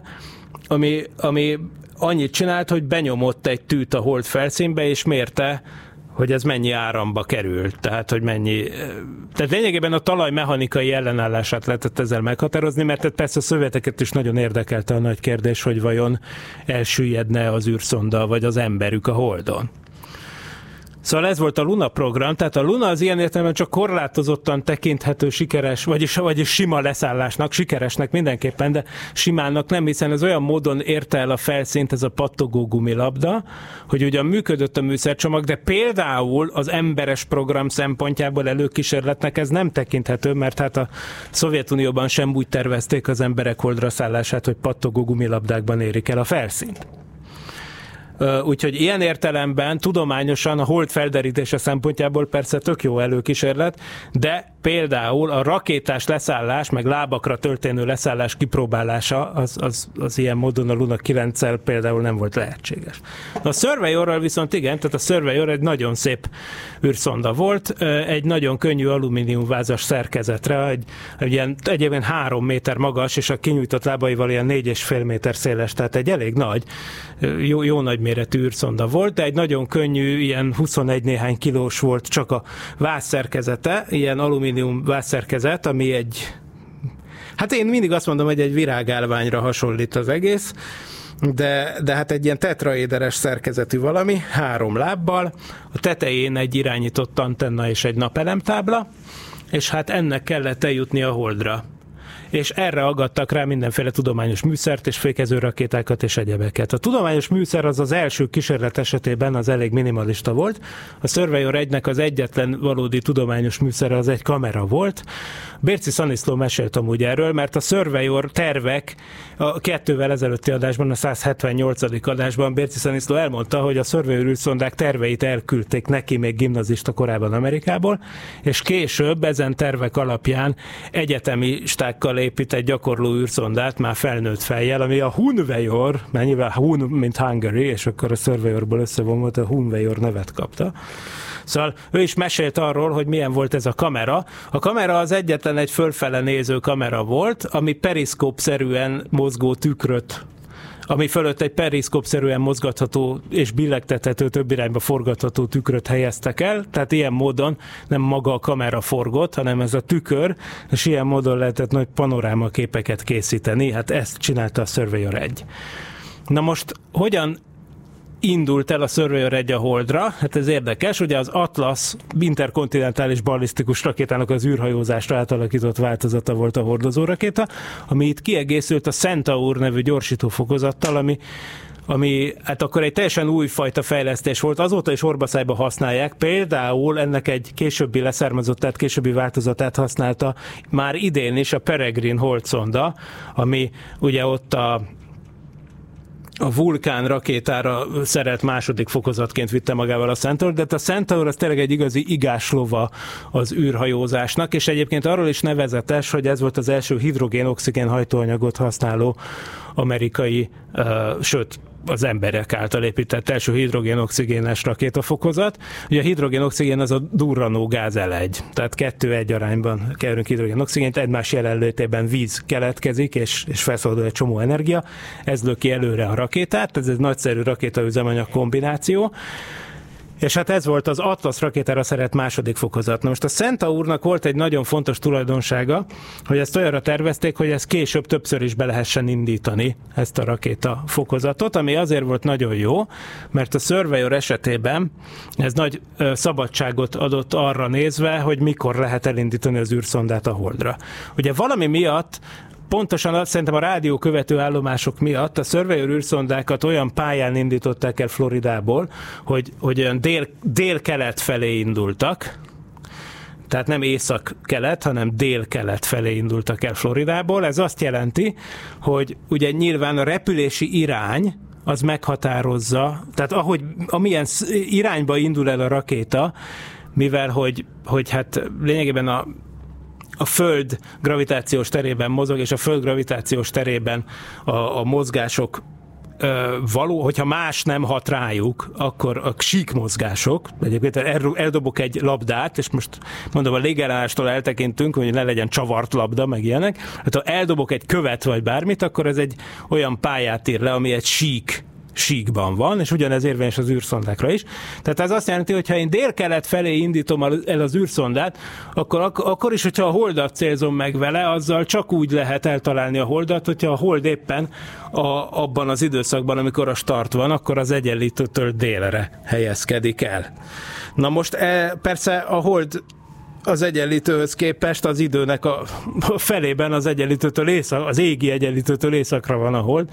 ami annyit csinált, hogy benyomott egy tűt a hold felszínbe, és mérte, hogy ez mennyi áramba került, tehát hogy mennyi... Tehát lényegében a talaj mechanikai ellenállását lehetett ezzel meghatározni, mert persze a szovjeteket is nagyon érdekelte a nagy kérdés, hogy vajon elsüllyedne az űrszonda, vagy az emberük a holdon. Szóval ez volt a Luna program, tehát a Luna az ilyen értelemben csak korlátozottan tekinthető sikeres, vagyis sima leszállásnak, sikeresnek mindenképpen, de simának nem, hiszen ez olyan módon érte el a felszínt ez a pattogó gumilabda, hogy ugyan működött a műszercsomag, de például az emberes program szempontjából előkísérletnek ez nem tekinthető, mert hát a Szovjetunióban sem úgy tervezték az emberek holdra szállását, hogy pattogó gumilabdákban érik el a felszínt. Úgyhogy ilyen értelemben tudományosan a hold felderítése szempontjából persze tök jó előkísérlet, de például a rakétás leszállás, meg lábakra történő leszállás kipróbálása az ilyen módon a Luna 9-szel például nem volt lehetséges. A Surveyorral viszont igen, tehát a Surveyor egy nagyon szép űrszonda volt, egy nagyon könnyű alumíniumvázas szerkezetre, egy ilyen egyébként 3 méter magas, és a kinyújtott lábaival ilyen 4,5 méter széles, tehát egy elég nagy, jó nagy méretű űrszonda volt, de egy nagyon könnyű, ilyen 21 néhány kilós volt csak a vázszerkezete, ilyen alumínium vázszerkezet, ami hát én mindig azt mondom, hogy egy virágálványra hasonlít az egész, de hát egy ilyen tetraéderes szerkezetű valami, 3 lábbal, a tetején egy irányított antenna és egy napelemtábla, és hát ennek kellett eljutni a holdra. és erre aggattak rá mindenféle tudományos műszert és fékező rakétákat és egyebeket. A tudományos műszer az első kísérlet esetében az elég minimalista volt. A Surveyor 1-nek az egyetlen valódi tudományos műszere az egy kamera volt. Bérci Szaniszló mesélt amúgy erről, mert a Surveyor tervek a 2-vel ezelőtti adásban, a 178. adásban Bérci Szaniszló elmondta, hogy a Surveyor űrszondák terveit elküldték neki még gimnazista korában Amerikából, és később ezen tervek alapján egyetemistákkal épített gyakorló űrszondát már felnőtt fejjel, ami a Hunveyor, mert nyilván Hun, mint Hungary, és akkor a Surveyorból összevonult, a Hunveyor nevet kapta. Szóval ő is mesélt arról, hogy milyen volt ez a kamera. A kamera az egyetlen egy fölfele néző kamera volt, ami periszkópszerűen mozgó tükröt, ami fölött egy periszkópszerűen mozgatható és billegtethető, több irányba forgatható tükröt helyeztek el, tehát ilyen módon nem maga a kamera forgott, hanem ez a tükör, és ilyen módon lehetett nagy panorámaképeket készíteni, hát ezt csinálta a Surveyor 1. Na most, hogyan indult el a Surveyor 1 a Holdra? Hát ez érdekes, ugye az Atlas interkontinentális ballisztikus rakétának az űrhajózásra átalakított változata volt a hordozó rakéta, ami itt kiegészült a Centaur nevű gyorsítófokozattal, ami hát akkor egy teljesen újfajta fejlesztés volt, azóta is orbaszájba használják, például ennek egy későbbi leszármazottát, későbbi változatát használta már idén is a Peregrine holdszonda, ami ugye ott a Vulkán rakétára szerelt második fokozatként vitte magával a Centaur, de a Centaur az tényleg egy igazi igáslova az űrhajózásnak, és egyébként arról is nevezetes, hogy ez volt az első hidrogén-oxigén hajtóanyagot használó amerikai, sőt, az emberek által épített első hidrogén-oxigénes rakétafokozat. Ugye a hidrogén-oxigén az a durranó gáz-L1, tehát 2-1 arányban kerülünk hidrogén-oxigént, egymás jelenlétében víz keletkezik, és felszabadul egy csomó energia. Ez löki előre a rakétát, ez egy nagyszerű rakétaüzemanyag kombináció. És hát ez volt az Atlas rakétára szerelt második fokozat. Na most a Centaurnak volt egy nagyon fontos tulajdonsága, hogy ezt olyanra tervezték, hogy ezt később többször is be lehessen indítani, ezt a rakéta fokozatot, ami azért volt nagyon jó, mert a Surveyor esetében ez nagy szabadságot adott arra nézve, hogy mikor lehet elindítani az űrszondát a Holdra. Ugye valami miatt, pontosan szerintem a rádió követő állomások miatt a Surveyor űrszondákat olyan pályán indították el Floridából, hogy olyan dél-kelet felé indultak, tehát nem észak-kelet, hanem dél-kelet felé indultak el Floridából. Ez azt jelenti, hogy ugye nyilván a repülési irány az meghatározza, tehát amilyen irányba indul el a rakéta, mivel hogy hát lényegében a Föld gravitációs terében mozog, és a Föld gravitációs terében a mozgások hogyha más nem hat rájuk, akkor a síkmozgások, egyébként eldobok egy labdát, és most mondom, a légellenástól eltekintünk, hogy ne legyen csavart labda, meg ilyenek, hát ha eldobok egy követ vagy bármit, akkor ez egy olyan pályát ír le, ami egy síkban van, és ugyanez érvényes az űrszondákra is. Tehát ez azt jelenti, hogy ha én dél-kelet felé indítom el az űrszondát, akkor is, hogyha a Holdat célzom meg vele, azzal csak úgy lehet eltalálni a Holdat, hogyha a Hold éppen abban az időszakban, amikor a start van, akkor az egyenlítőtől délre helyezkedik el. Na most persze a Hold az egyenlítőhöz képest az időnek a felében az egyenlítőtől az égi egyenlítőtől északra van a Hold,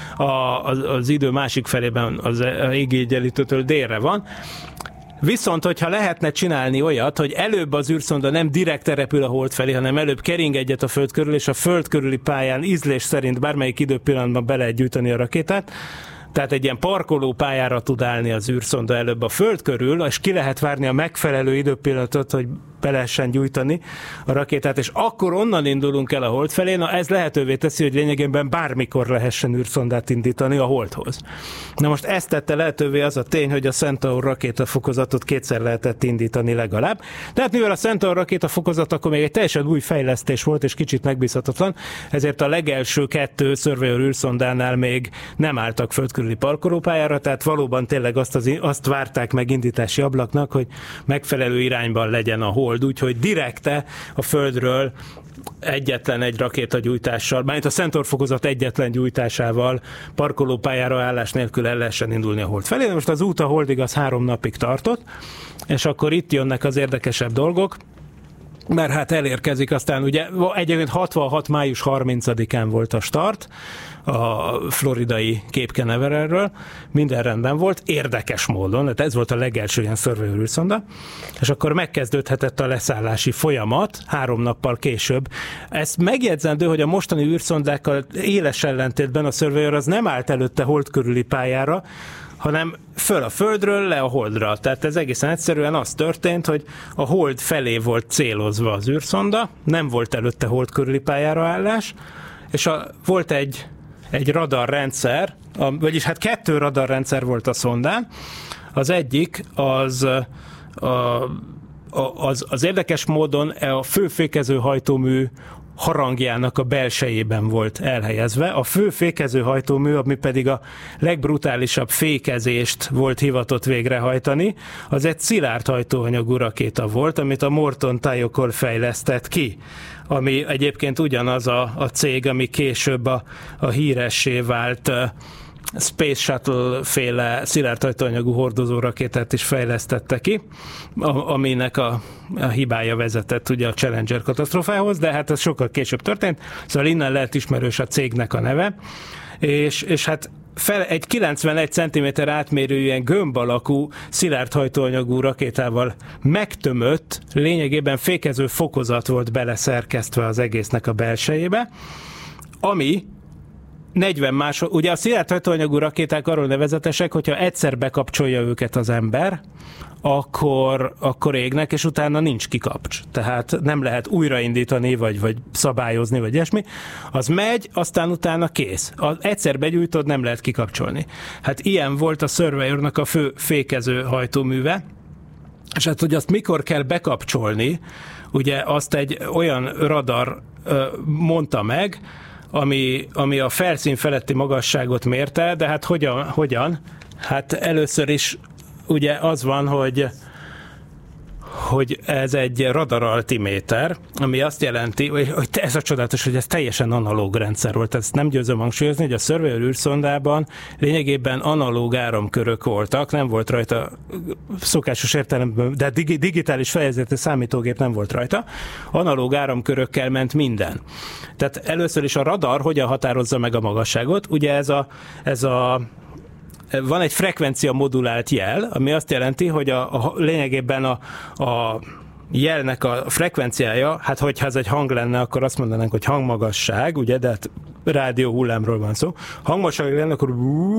az idő másik felében az égi egyenlítőtől délre van. Viszont, hogyha lehetne csinálni olyat, hogy előbb az űrszonda nem direkt repül a Hold felé, hanem előbb kering egyet a Föld körül, és a Föld körüli pályán ízlés szerint bármelyik időpillanatban be lehet gyújtani a rakétát, tehát egy ilyen parkoló pályára tud állni az űrszonda előbb a Föld körül, és ki lehet várni a megfelelő időpillanatot, hogy be lehessen gyújtani a rakétát, és akkor onnan indulunk el a Hold felé. Na ez lehetővé teszi, hogy lényegében bármikor lehessen űrszondát indítani a Holdhoz. Na most ezt tette lehetővé az a tény, hogy a Centaur rakétafokozatot kétszer lehetett indítani legalább. Tehát mivel a Centaur rakétafokozat akkor még egy teljesen új fejlesztés volt, és kicsit megbízhatatlan, ezért a legelső 2 Surveyor űrszondánál még nem álltak földkörüli parkolópályára, tehát valóban tényleg azt várták meg indítási ablaknak, hogy megfelelő irányban legyen a Hold, úgyhogy direkte a Földről egyetlen egy rakétagyújtással, mármint a Centaur fokozat egyetlen gyújtásával parkolópályára állás nélkül el lehessen indulni a Hold felé. De most az út a Holdig az 3 napig tartott, és akkor itt jönnek az érdekesebb dolgok. mert hát elérkezik, aztán ugye egyébként 66. május 30-án volt a start, a floridai Cape Canaveralről, minden rendben volt, érdekes módon, tehát ez volt a legelső ilyen Surveyor űrszonda, és akkor megkezdődhetett a leszállási folyamat 3 nappal később. Ezt megjegyzendő, hogy a mostani űrszondákkal éles ellentétben a Surveyor az nem állt előtte hold körüli pályára, hanem föl a Földről, le a Holdra. Tehát ez egészen egyszerűen az történt, hogy a Hold felé volt célozva az űrszonda, nem volt előtte Hold körüli pályára állás, és volt egy radarrendszer, vagyis hát 2 radarrendszer volt a szondán. Az egyik az érdekes módon a fő fékezőhajtómű harangjának a belsejében volt elhelyezve. A fő fékezőhajtómű, ami pedig a legbrutálisabb fékezést volt hivatott végrehajtani, az egy szilárd hajtóanyagú rakéta volt, amit a Morton Thiokol fejlesztett ki, ami egyébként ugyanaz a cég, ami később a híressé vált Space Shuttle-féle szilárd hajtóanyagú hordozó rakétát is fejlesztette ki, aminek a hibája vezetett ugye a Challenger katasztrófához, de hát ez sokkal később történt, szóval innen lehet ismerős a cégnek a neve, és hát egy 91 cm átmérő ilyen gömb alakú szilárd hajtóanyagú rakétával megtömött, lényegében fékező fokozat volt beleszerkesztve az egésznek a belsejébe, ami 40 másodperc, ugye a szilárd hajtóanyagú rakéták arról nevezetesek, hogyha egyszer bekapcsolja őket az ember, akkor égnek, és utána nincs kikapcs. Tehát nem lehet újraindítani, vagy szabályozni, vagy ilyesmi. Az megy, aztán utána kész. Egyszer begyújtod, nem lehet kikapcsolni. Hát ilyen volt a Surveyornak a fő fékező hajtóműve, és hát, hogy azt mikor kell bekapcsolni, ugye azt egy olyan radar mondta meg, ami a felszín feletti magasságot mérte, de hát hogyan? Hát először is ugye az van, hogy ez egy radar altiméter, ami azt jelenti, hogy ez a csodálatos, hogy ez teljesen analóg rendszer volt. Ezt nem győzöm hangsúlyozni, hogy a Surveyor űrszondában lényegében analóg áramkörök voltak, nem volt rajta szokásos értelemben, de digitális fejezetű számítógép nem volt rajta. Analóg áramkörökkel ment minden. Tehát először is a radar hogyan határozza meg a magasságot? Ugye van egy frekvencia modulált jel, ami azt jelenti, hogy lényegében a jelnek a frekvenciája, hát hogyha ez egy hang lenne, akkor azt mondanánk, hogy hangmagasság, ugye, de hát rádió hullámról van szó. Hangmagasság lenne, akkor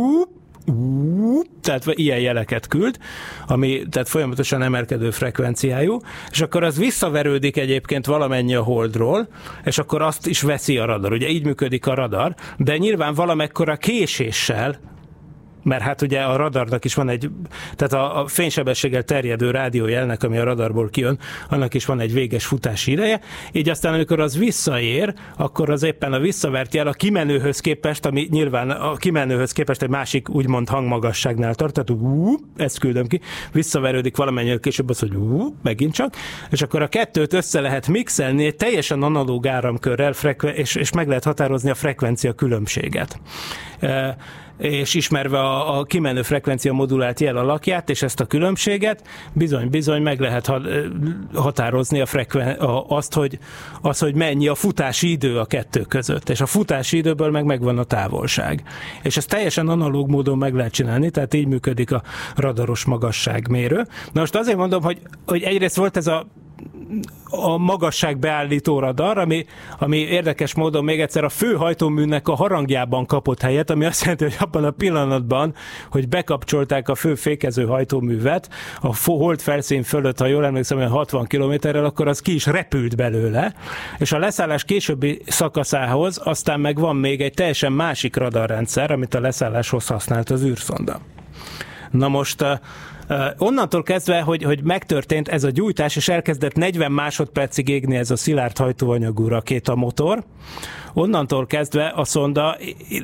tehát ilyen jeleket küld, ami tehát folyamatosan emelkedő frekvenciájú, és akkor az visszaverődik egyébként valamennyi a Holdról, és akkor azt is veszi a radar. Ugye így működik a radar, de nyilván valamekkora késéssel, mert hát ugye a radarnak is van tehát a fénysebességgel terjedő rádiójelnek, ami a radarból kijön, annak is van egy véges futási ideje, így aztán amikor az visszaér, akkor az éppen a visszavert jel a kimenőhöz képest, ami nyilván a kimenőhöz képest egy másik úgymond hangmagasságnál tart, tehát ezt küldöm ki, visszaverődik valamennyire később az, hogy megint csak, és akkor a kettőt össze lehet mixelni egy teljesen analóg áramkörrel, és meg lehet határozni a frekvencia különbséget. És ismerve a kimenő frekvencia modulált jel alakját, és ezt a különbséget, bizony meg lehet határozni azt, hogy mennyi a futási idő a kettő között, és a futási időből megvan a távolság. És ezt teljesen analóg módon meg lehet csinálni, tehát így működik a radaros magasságmérő. Na most azért mondom, hogy egyrészt volt ez a magasságbeállító radar, ami érdekes módon még egyszer a fő hajtóműnek a harangjában kapott helyet, ami azt jelenti, hogy abban a pillanatban, hogy bekapcsolták a fő fékező hajtóművet a Hold felszín fölött, ha jól emlékszem, 60 kilométerrel, akkor az ki is repült belőle, és a leszállás későbbi szakaszához aztán meg van még egy teljesen másik radarrendszer, amit a leszálláshoz használt az űrszonda. Na most onnantól kezdve, hogy megtörtént ez a gyújtás, és elkezdett 40 másodpercig égni ez a szilárd hajtóanyagú rakétamotor, onnantól kezdve a szonda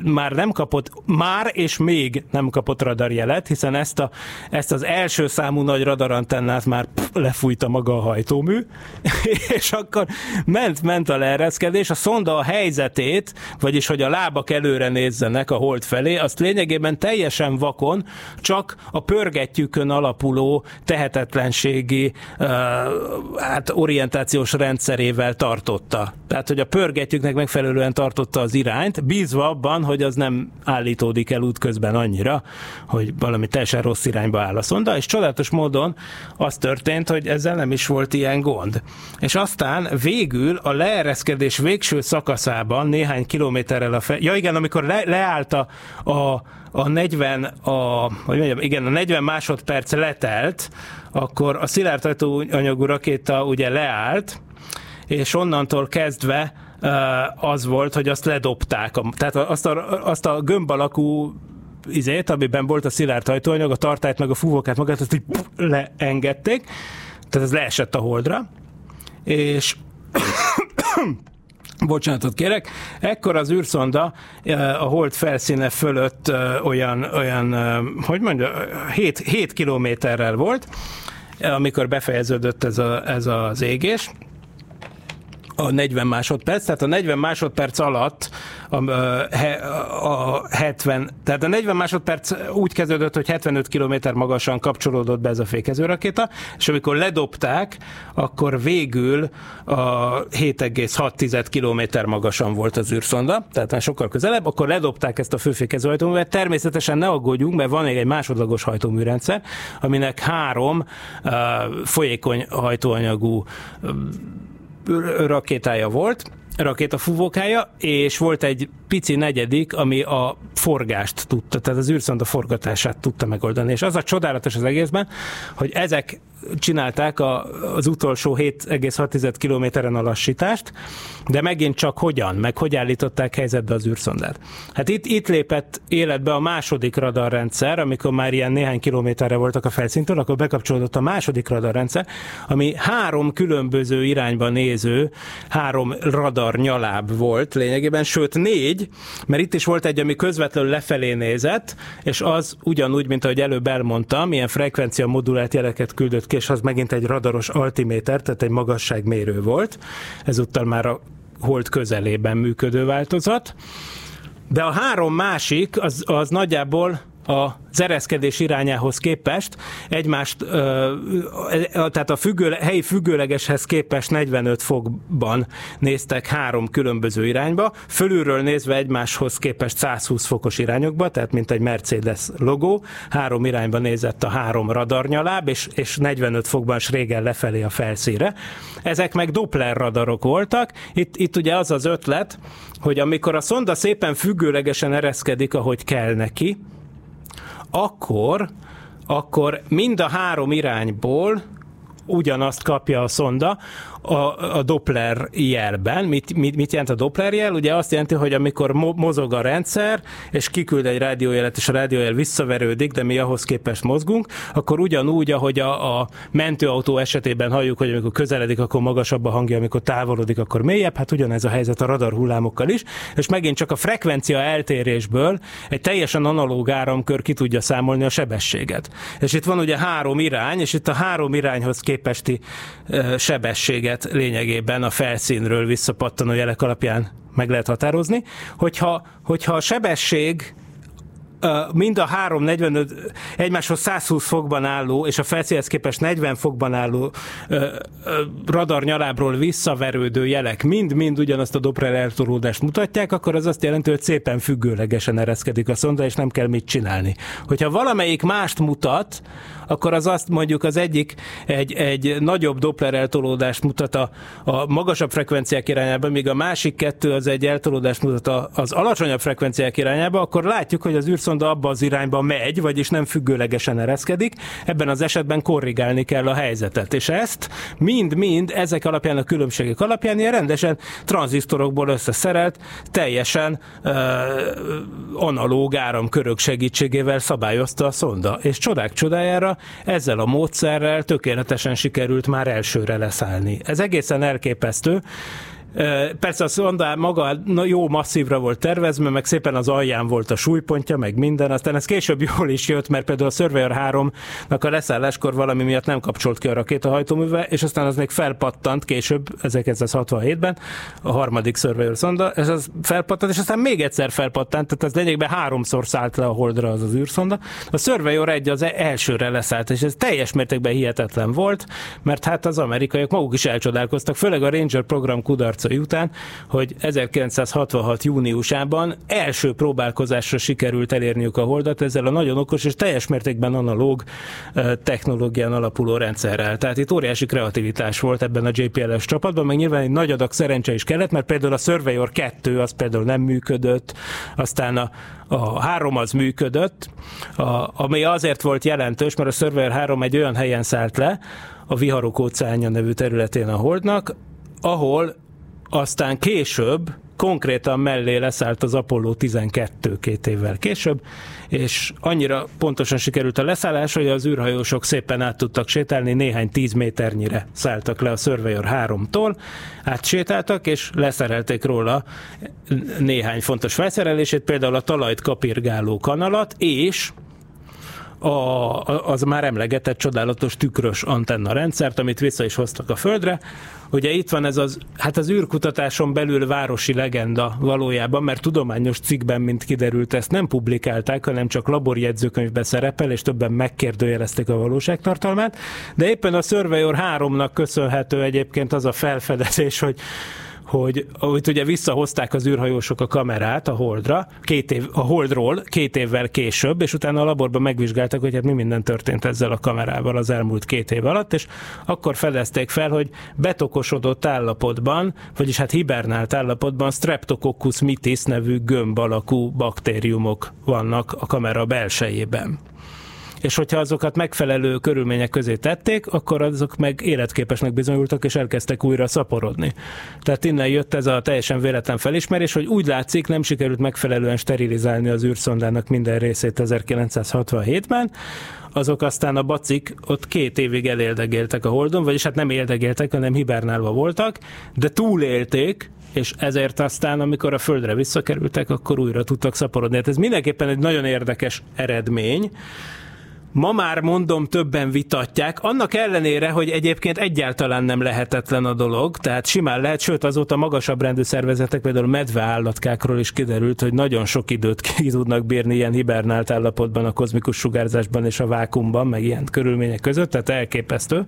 még nem kapott radarjelet, hiszen ezt az első számú nagy radarantennát már lefújta maga a hajtómű, és akkor ment a leereszkedés, a szonda a helyzetét, vagyis hogy a lábak előre nézzenek a Hold felé, azt lényegében teljesen vakon, csak a pörgettyűkön alapuló tehetetlenségi orientációs rendszerével tartotta. Tehát, hogy a pörgetjüknek megfelelően tartotta az irányt, bízva abban, hogy az nem állítódik el útközben annyira, hogy valami teljesen rossz irányba áll a szonda, és csodálatos módon az történt, hogy ezzel nem is volt ilyen gond. És aztán végül a leereszkedés végső szakaszában néhány kilométerrel amikor leállt a 40 másodperc letelt, akkor a szilárd hajtóanyagú rakéta ugye leállt, és onnantól kezdve az volt, hogy azt ledobták. Tehát azt a gömb alakú amiben volt a szilárd hajtóanyag, a tartályt meg a fúvókát magát, azt így leengedték, tehát ez leesett a Holdra, és bocsánatot kérek, ekkor az űrszonda a Hold felszíne fölött olyan 7 kilométerrel volt, amikor befejeződött ez az égés, a 40 másodperc, tehát a 40 másodperc alatt tehát a 40 másodperc úgy kezdődött, hogy 75 km magasan kapcsolódott be ez a fékezőrakéta, és amikor ledobták, akkor végül a 7,6 km magasan volt az űrszonda, tehát már sokkal közelebb, akkor ledobták ezt a főfékező hajtóművet. Természetesen ne aggódjunk, mert van egy másodlagos hajtóműrendszer, aminek 3 folyékony hajtóanyagú rakétája volt, rakétafúvókája, és volt egy pici negyedik, ami a forgást tudta, tehát az űrszonda forgatását tudta megoldani. És az a csodálatos az egészben, hogy ezek csinálták az utolsó 7,6 kilométeren a lassítást, de megint csak hogyan, meg hogy állították helyzetbe az űrszondát. Hát itt lépett életbe a második radarrendszer, amikor már ilyen néhány kilométerre voltak a felszíntől, akkor bekapcsolódott a második radarrendszer, ami 3 különböző irányba néző, 3 radar nyaláb volt lényegében, sőt 4, mert itt is volt egy, ami közvetlenül lefelé nézett, és az ugyanúgy, mint ahogy előbb elmondtam, ilyen frekvencia modulált jeleket küldött ki, és az megint egy radaros altiméter, tehát egy magasságmérő volt. Ezúttal már a Hold közelében működő változat. De a 3 másik, az nagyjából az ereszkedés irányához képest egymást, tehát a helyi függőlegeshez képest 45 fokban néztek 3 különböző irányba, fölülről nézve egymáshoz képest 120 fokos irányokba, tehát mint egy Mercedes logó, 3 irányba nézett a 3 radarnyaláb, és 45 fokban srégen lefelé a felszínre. Ezek meg Doppler radarok voltak. Itt ugye az az ötlet, hogy amikor a szonda szépen függőlegesen ereszkedik, ahogy kell neki, akkor mind a 3 irányból ugyanazt kapja a szonda a Doppler jelben. Mit jelent a Doppler jel? Ugye azt jelenti, hogy amikor mozog a rendszer, és kiküld egy rádiójelet, és a rádiójel visszaverődik, de mi ahhoz képest mozgunk, akkor ugyanúgy, ahogy a mentőautó esetében halljuk, hogy amikor közeledik, akkor magasabb a hangja, amikor távolodik, akkor mélyebb, hát ugyanez a helyzet a radar hullámokkal is, és megint csak a frekvencia eltérésből egy teljesen analóg áramkör ki tudja számolni a sebességet. És itt van ugye 3 irány, és itt a 3 irányhoz képesti sebességet lényegében a felszínről visszapattanó jelek alapján meg lehet határozni. Hogyha a sebesség mind a 45 egymáshoz 120 fokban álló, és a felszínhez képest 40 fokban álló radarnyalábról visszaverődő jelek mind ugyanazt a Doppler eltolódást mutatják, akkor az azt jelenti, hogy szépen függőlegesen ereszkedik a szonda, és nem kell mit csinálni. Hogyha valamelyik mást mutat, akkor az azt mondjuk az egyik egy nagyobb Doppler eltolódást mutat a magasabb frekvenciák irányába, míg a másik 2 az egy eltolódást mutat az alacsonyabb frekvenciák irányába, akkor látjuk, hogy az űrszonda abba az irányba megy, vagyis nem függőlegesen ereszkedik. Ebben az esetben korrigálni kell a helyzetet. És ezt mind ezek alapján, a különbségek alapján ilyen rendesen tranzisztorokból összeszerelt, teljesen analóg áramkörök segítségével szabályozta a szonda. És csodák csodájára ezzel a módszerrel tökéletesen sikerült már elsőre leszállni. Ez egészen elképesztő. Persze a szonda maga jó masszívra volt tervezve, meg szépen az alján volt a súlypontja, meg minden, aztán ez később jól is jött, mert például a Surveyor 3-nak a leszálláskor valami miatt nem kapcsolt ki a rakétahajtóműve, és aztán az még felpattant később, 1967-ben, a harmadik Surveyor szonda, ez az felpattant, és aztán még egyszer felpattant, tehát az lényegben 3-szor szállt le a Holdra az űrszonda. A Surveyor 1 az elsőre leszállt, és ez teljes mértékben hihetetlen volt, mert hát az amerikaiak maguk is elcsodálkoztak, főleg a Ranger program kudarcai után, hogy 1966. júniusában első próbálkozásra sikerült elérniük a Holdat ezzel a nagyon okos és teljes mértékben analóg technológián alapuló rendszerrel. Tehát itt óriási kreativitás volt ebben a JPL-es csapatban, meg nyilván egy nagy adag szerencse is kellett, mert például a Surveyor 2 az például nem működött, aztán a 3 az működött, ami azért volt jelentős, mert a Surveyor 3 egy olyan helyen szállt le, a Viharok óceánja nevű területén a Holdnak, ahol aztán később konkrétan mellé leszállt az Apollo 12 2 évvel később, és annyira pontosan sikerült a leszállás, hogy az űrhajósok szépen át tudtak sétálni, néhány 10 méternyire szálltak le a Surveyor 3-tól, átsétáltak, és leszerelték róla néhány fontos felszerelését, például a talajt kapirgáló kanalat, és az már emlegetett csodálatos tükrös antenna rendszert, amit vissza is hoztak a Földre. Ugye itt van ez az űrkutatáson belül városi legenda valójában, mert tudományos cikkben, mint kiderült, ezt nem publikálták, hanem csak laborjegyzőkönyvben szerepel, és többen megkérdőjelezték a valóságtartalmát. De éppen a Surveyor 3-nak köszönhető egyébként az a felfedezés, hogy ugye visszahozták az űrhajósok a kamerát a Holdra, a Holdról 2 évvel később, és utána a laborban megvizsgálták, hogy hát mi minden történt ezzel a kamerával az elmúlt 2 év alatt, és akkor fedezték fel, hogy betokosodott állapotban, vagyis hát hibernált állapotban Streptococcus mitis nevű gömb alakú baktériumok vannak a kamera belsejében. És hogyha azokat megfelelő körülmények közé tették, akkor azok meg életképesnek bizonyultak, és elkezdtek újra szaporodni. Tehát innen jött ez a teljesen véletlen felismerés, hogy úgy látszik, nem sikerült megfelelően sterilizálni az űrszondának minden részét 1967-ben, azok aztán a bacik ott 2 évig eléldegéltek a Holdon, vagyis hát nem éldegéltek, hanem hibernálva voltak, de túlélték, és ezért aztán, amikor a Földre visszakerültek, akkor újra tudtak szaporodni. Hát ez mindenképpen egy nagyon érdekes eredmény. Ma már mondom, többen vitatják, annak ellenére, hogy egyébként egyáltalán nem lehetetlen a dolog, tehát simán lehet, sőt azóta magasabb rendű szervezetek, például medveállatkákról is kiderült, hogy nagyon sok időt ki tudnak bírni ilyen hibernált állapotban, a kozmikus sugárzásban és a vákuumban, meg ilyen körülmények között, tehát elképesztő.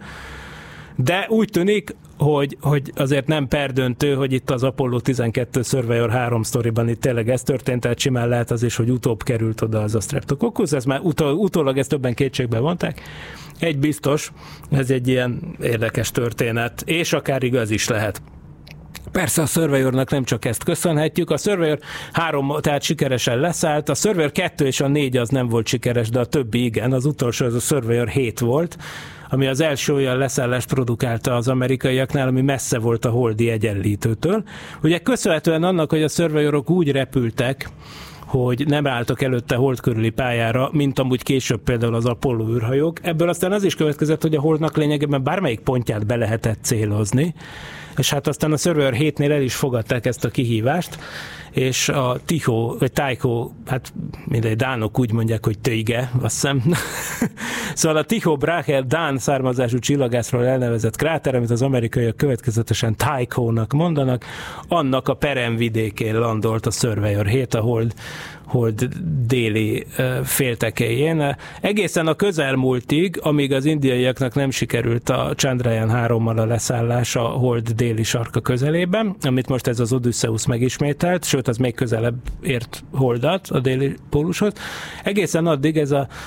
De úgy tűnik, hogy azért nem perdöntő, hogy itt az Apollo 12 Surveyor 3 sztoriban itt tényleg ez történt, tehát simán lehet az is, hogy utóbb került oda az a Streptococcus, ez már utólag ezt többen kétségbe vonták. Egy biztos, ez egy ilyen érdekes történet, és akár igaz is lehet. Persze a Surveyornak nem csak ezt köszönhetjük, a Surveyor 3 tehát sikeresen leszállt, a Surveyor 2 és a 4 az nem volt sikeres, de a többi igen, az utolsó az a Surveyor 7 volt, ami az első olyan leszállást produkálta az amerikaiaknál, ami messze volt a holdi egyenlítőtől. Ugye köszönhetően annak, hogy a Surveyorok úgy repültek, hogy nem álltak előtte hold körüli pályára, mint amúgy később például az Apollo űrhajók. Ebből aztán az is következett, hogy a Holdnak lényegében bármelyik pontját be lehetett célozni, és hát aztán a Surveyor 7-nél el is fogadták ezt a kihívást, és a Tycho, hát mindegy, dánok úgy mondják, hogy Töige, azt hiszem. Szóval a Tycho Brahe dán származású csillagászról elnevezett kráter, amit az amerikaiak következetesen Tycho-nak mondanak, annak a peremvidékén landolt a Surveyor 7, a Hold déli féltekéjén. Egészen a közelmúltig, amíg az indiaiaknak nem sikerült a Chandrayaan 3-mal a leszállás a Hold déli sarka közelében, amit most ez az Odysseus megismételt, sőt, az még közelebb ért Holdat, a déli pólushoz. Egészen addig ez a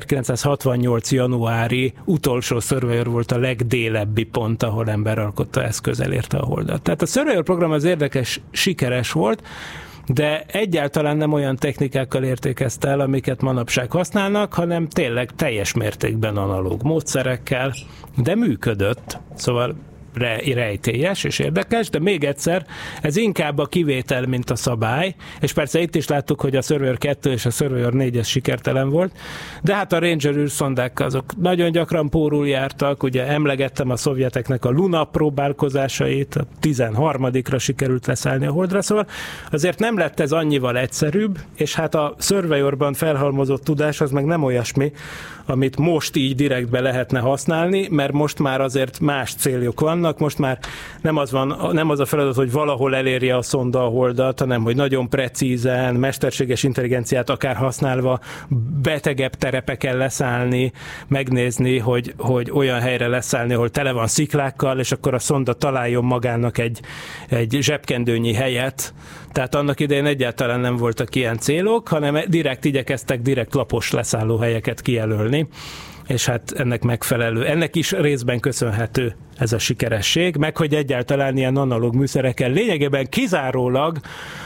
1968. januári utolsó Surveyor volt a legdélebbi pont, ahol emberalkotta eszköz elérte a Holdat. Tehát a Surveyor program az érdekes, sikeres volt, de egyáltalán nem olyan technikákkal értékezte el, amiket manapság használnak, hanem tényleg teljes mértékben analóg módszerekkel, de működött. Szóval rejtélyes és érdekes, de még egyszer, ez inkább a kivétel, mint a szabály, és persze itt is láttuk, hogy a Surveyor 2 és a Surveyor 4 sikertelen volt, de hát a Ranger űrszondák azok nagyon gyakran pórul jártak, ugye emlegettem a szovjeteknek a Luna próbálkozásait, a 13-ra sikerült leszállni a Holdra, szóval azért nem lett ez annyival egyszerűbb, és hát a Surveyorban felhalmozott tudás az meg nem olyasmi, amit most így direktbe lehetne használni, mert most már azért más céljuk vannak, most már nem az a feladat, hogy valahol elérje a szonda a Holdat, hanem hogy nagyon precízen, mesterséges intelligenciát akár használva betegebb terepeken leszállni, megnézni, hogy olyan helyre leszállni, ahol tele van sziklákkal, és akkor a szonda találjon magának egy zsebkendőnyi helyet. Tehát annak idején egyáltalán nem voltak ilyen célok, hanem igyekeztek direkt lapos leszállóhelyeket kijelölni, és hát ennek is részben köszönhető ez a sikeresség, meg hogy egyáltalán ilyen analóg műszerekkel lényegében kizárólag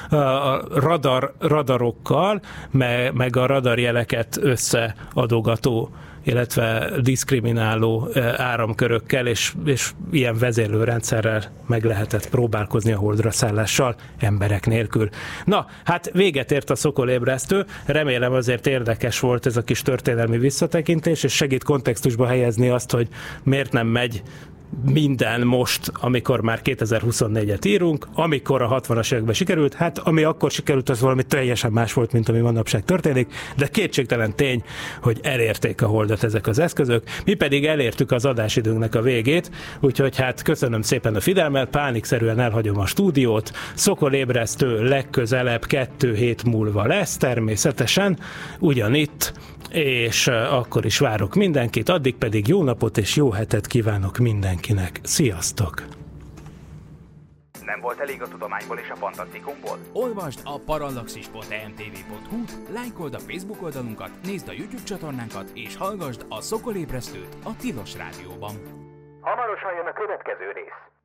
radarokkal, meg a radarjeleket összeadogató, illetve diszkrimináló áramkörökkel és ilyen vezérlőrendszerrel meg lehetett próbálkozni a Holdra szállással emberek nélkül. Na, hát véget ért a Szokolébresztő, remélem azért érdekes volt ez a kis történelmi visszatekintés, és segít kontextusba helyezni azt, hogy miért nem megy minden most, amikor már 2024-et írunk, amikor a 60-as években sikerült, hát ami akkor sikerült, az valami teljesen más volt, mint ami manapság történik, de kétségtelen tény, hogy elérték a Holdat ezek az eszközök, mi pedig elértük az adásidőnknek a végét, úgyhogy hát köszönöm szépen a figyelmet, pánikszerűen elhagyom a stúdiót, Szokolébresztő legközelebb 2 hét múlva lesz természetesen, ugyanitt, és akkor is várok mindenkit, addig pedig jó napot és jó hetet kívánok mindenkinek. Sziasztok! Nem volt elég a tudományból és a fantasztikumból? Olvasd a parallaxis.emtv.hu, lájkold a Facebook oldalunkat, nézd a YouTube csatornánkat, és hallgasd a Szokolébresztőt a Tilos Rádióban. Hamarosan jön a következő rész.